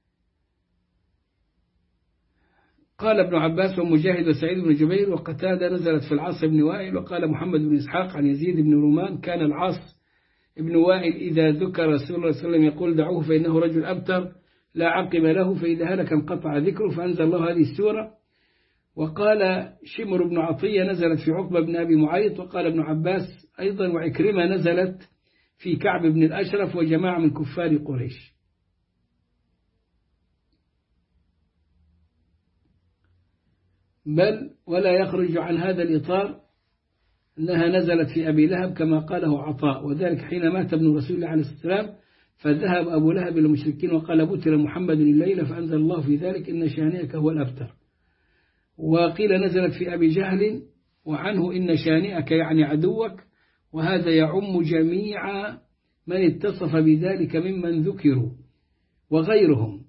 قال ابن عباس ومجاهد وسعيد بن جبير وقتادة نزلت في العاص بن وائل. وقال محمد بن إسحاق عن يزيد بن رومان كان العاص ابن وائل إذا ذكر رسول الله صلى الله عليه وسلم يقول دعوه فإنه رجل أبتر لا عقب له، فإذا هلك انقطع ذكره، فأنزل الله هذه السورة. وقال شمر بن عطية نزلت في عقبة بن أبي معيط. وقال ابن عباس أيضا وعكرمة نزلت في كعب بن الأشرف وجماعة من كفار قريش. بل ولا يخرج عن هذا الإطار أنها نزلت في أبي لهب كما قاله عطاء، وذلك حين مات ابن رسول الله عليه الصلاة والسلام فذهب أبو لهب إلى المشركين وقال بتر محمد الليلة، فأنزل الله في ذلك إن شانئك هو الأبتر. وقيل نزلت في أبي جهل وعنه إن شانئك يعني عدوك، وهذا يعم جميع من اتصف بذلك ممن ذكروا وغيرهم.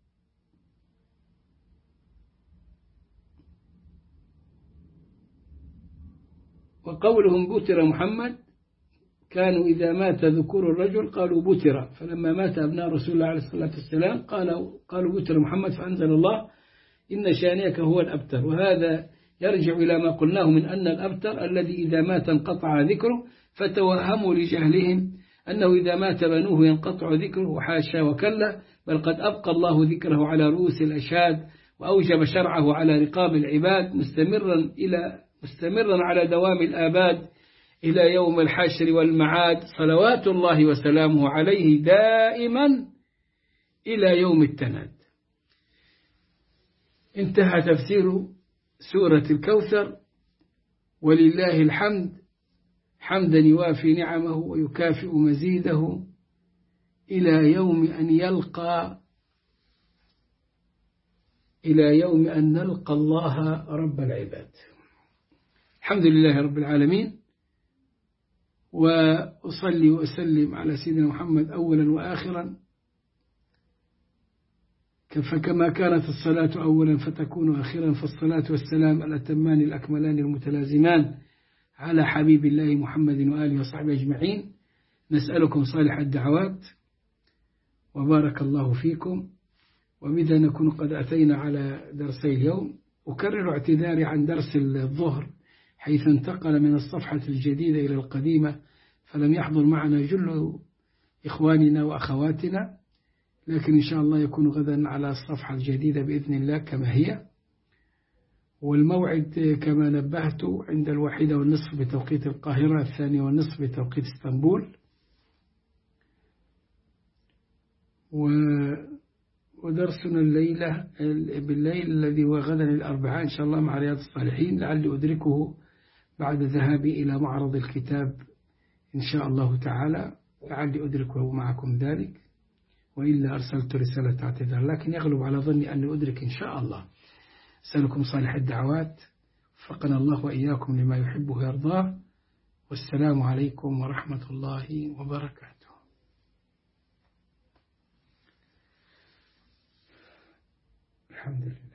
وقولهم بتر محمد كانوا إذا مات ذكور الرجل قالوا بتر، فلما مات أبناء رسول الله عليه الصلاة والسلام قالوا قالوا بتر محمد، فأنزل الله إن شانئك هو الأبتر. وهذا يرجع إلى ما قلناه من أن الأبتر الذي إذا مات انقطع ذكره، فتوهموا لجهلهم أنه إذا مات بنوه ينقطع ذكره، وحاشا وكلا، بل قد أبقى الله ذكره على رؤوس الأشهاد وأوجب شرعه على رقاب العباد مستمرا إلى مستمرا على دوام الآباد إلى يوم الحشر والمعاد، صلوات الله وسلامه عليه دائما إلى يوم التناد. انتهى تفسير سورة الكوثر، ولله الحمد حمدا يوافي نعمه ويكافئ مزيده إلى يوم أن يلقى إلى يوم أن نلقى الله رب العباد. الحمد لله رب العالمين، وأصلي وأسلم على سيدنا محمد أولا وآخرا، فكما كانت الصلاة أولا فتكون آخرا، فالصلاة والسلام الأتمان الأكملان المتلازمان على حبيب الله محمد وآله وصحبه أجمعين. نسألكم صالح الدعوات وبارك الله فيكم. وبذا نكون قد أتينا على درسي اليوم. أكرر اعتذاري عن درس الظهر حيث انتقل من الصفحة الجديدة إلى القديمة، فلم يحضر معنا جل إخواننا وأخواتنا، لكن إن شاء الله يكون غدا على الصفحة الجديدة بإذن الله كما هي. والموعد كما نبهت عند الواحدة والنصف بتوقيت القاهرة، الثانية والنصف بتوقيت اسطنبول. ودرسنا الليلة بالليل الذي هو غدا الأربعاء إن شاء الله مع رياض الصالحين، لعلي أدركه بعد ذهابي إلى معرض الكتاب إن شاء الله تعالى، لعلي أدركه معكم ذلك، وإلا أرسلت رسالة اعتذار، لكن يغلب على ظني أني أدرك إن شاء الله. أسألكم صالح الدعوات، وفقنا الله وإياكم لما يحبه ويرضاه، والسلام عليكم ورحمة الله وبركاته. الحمد لله.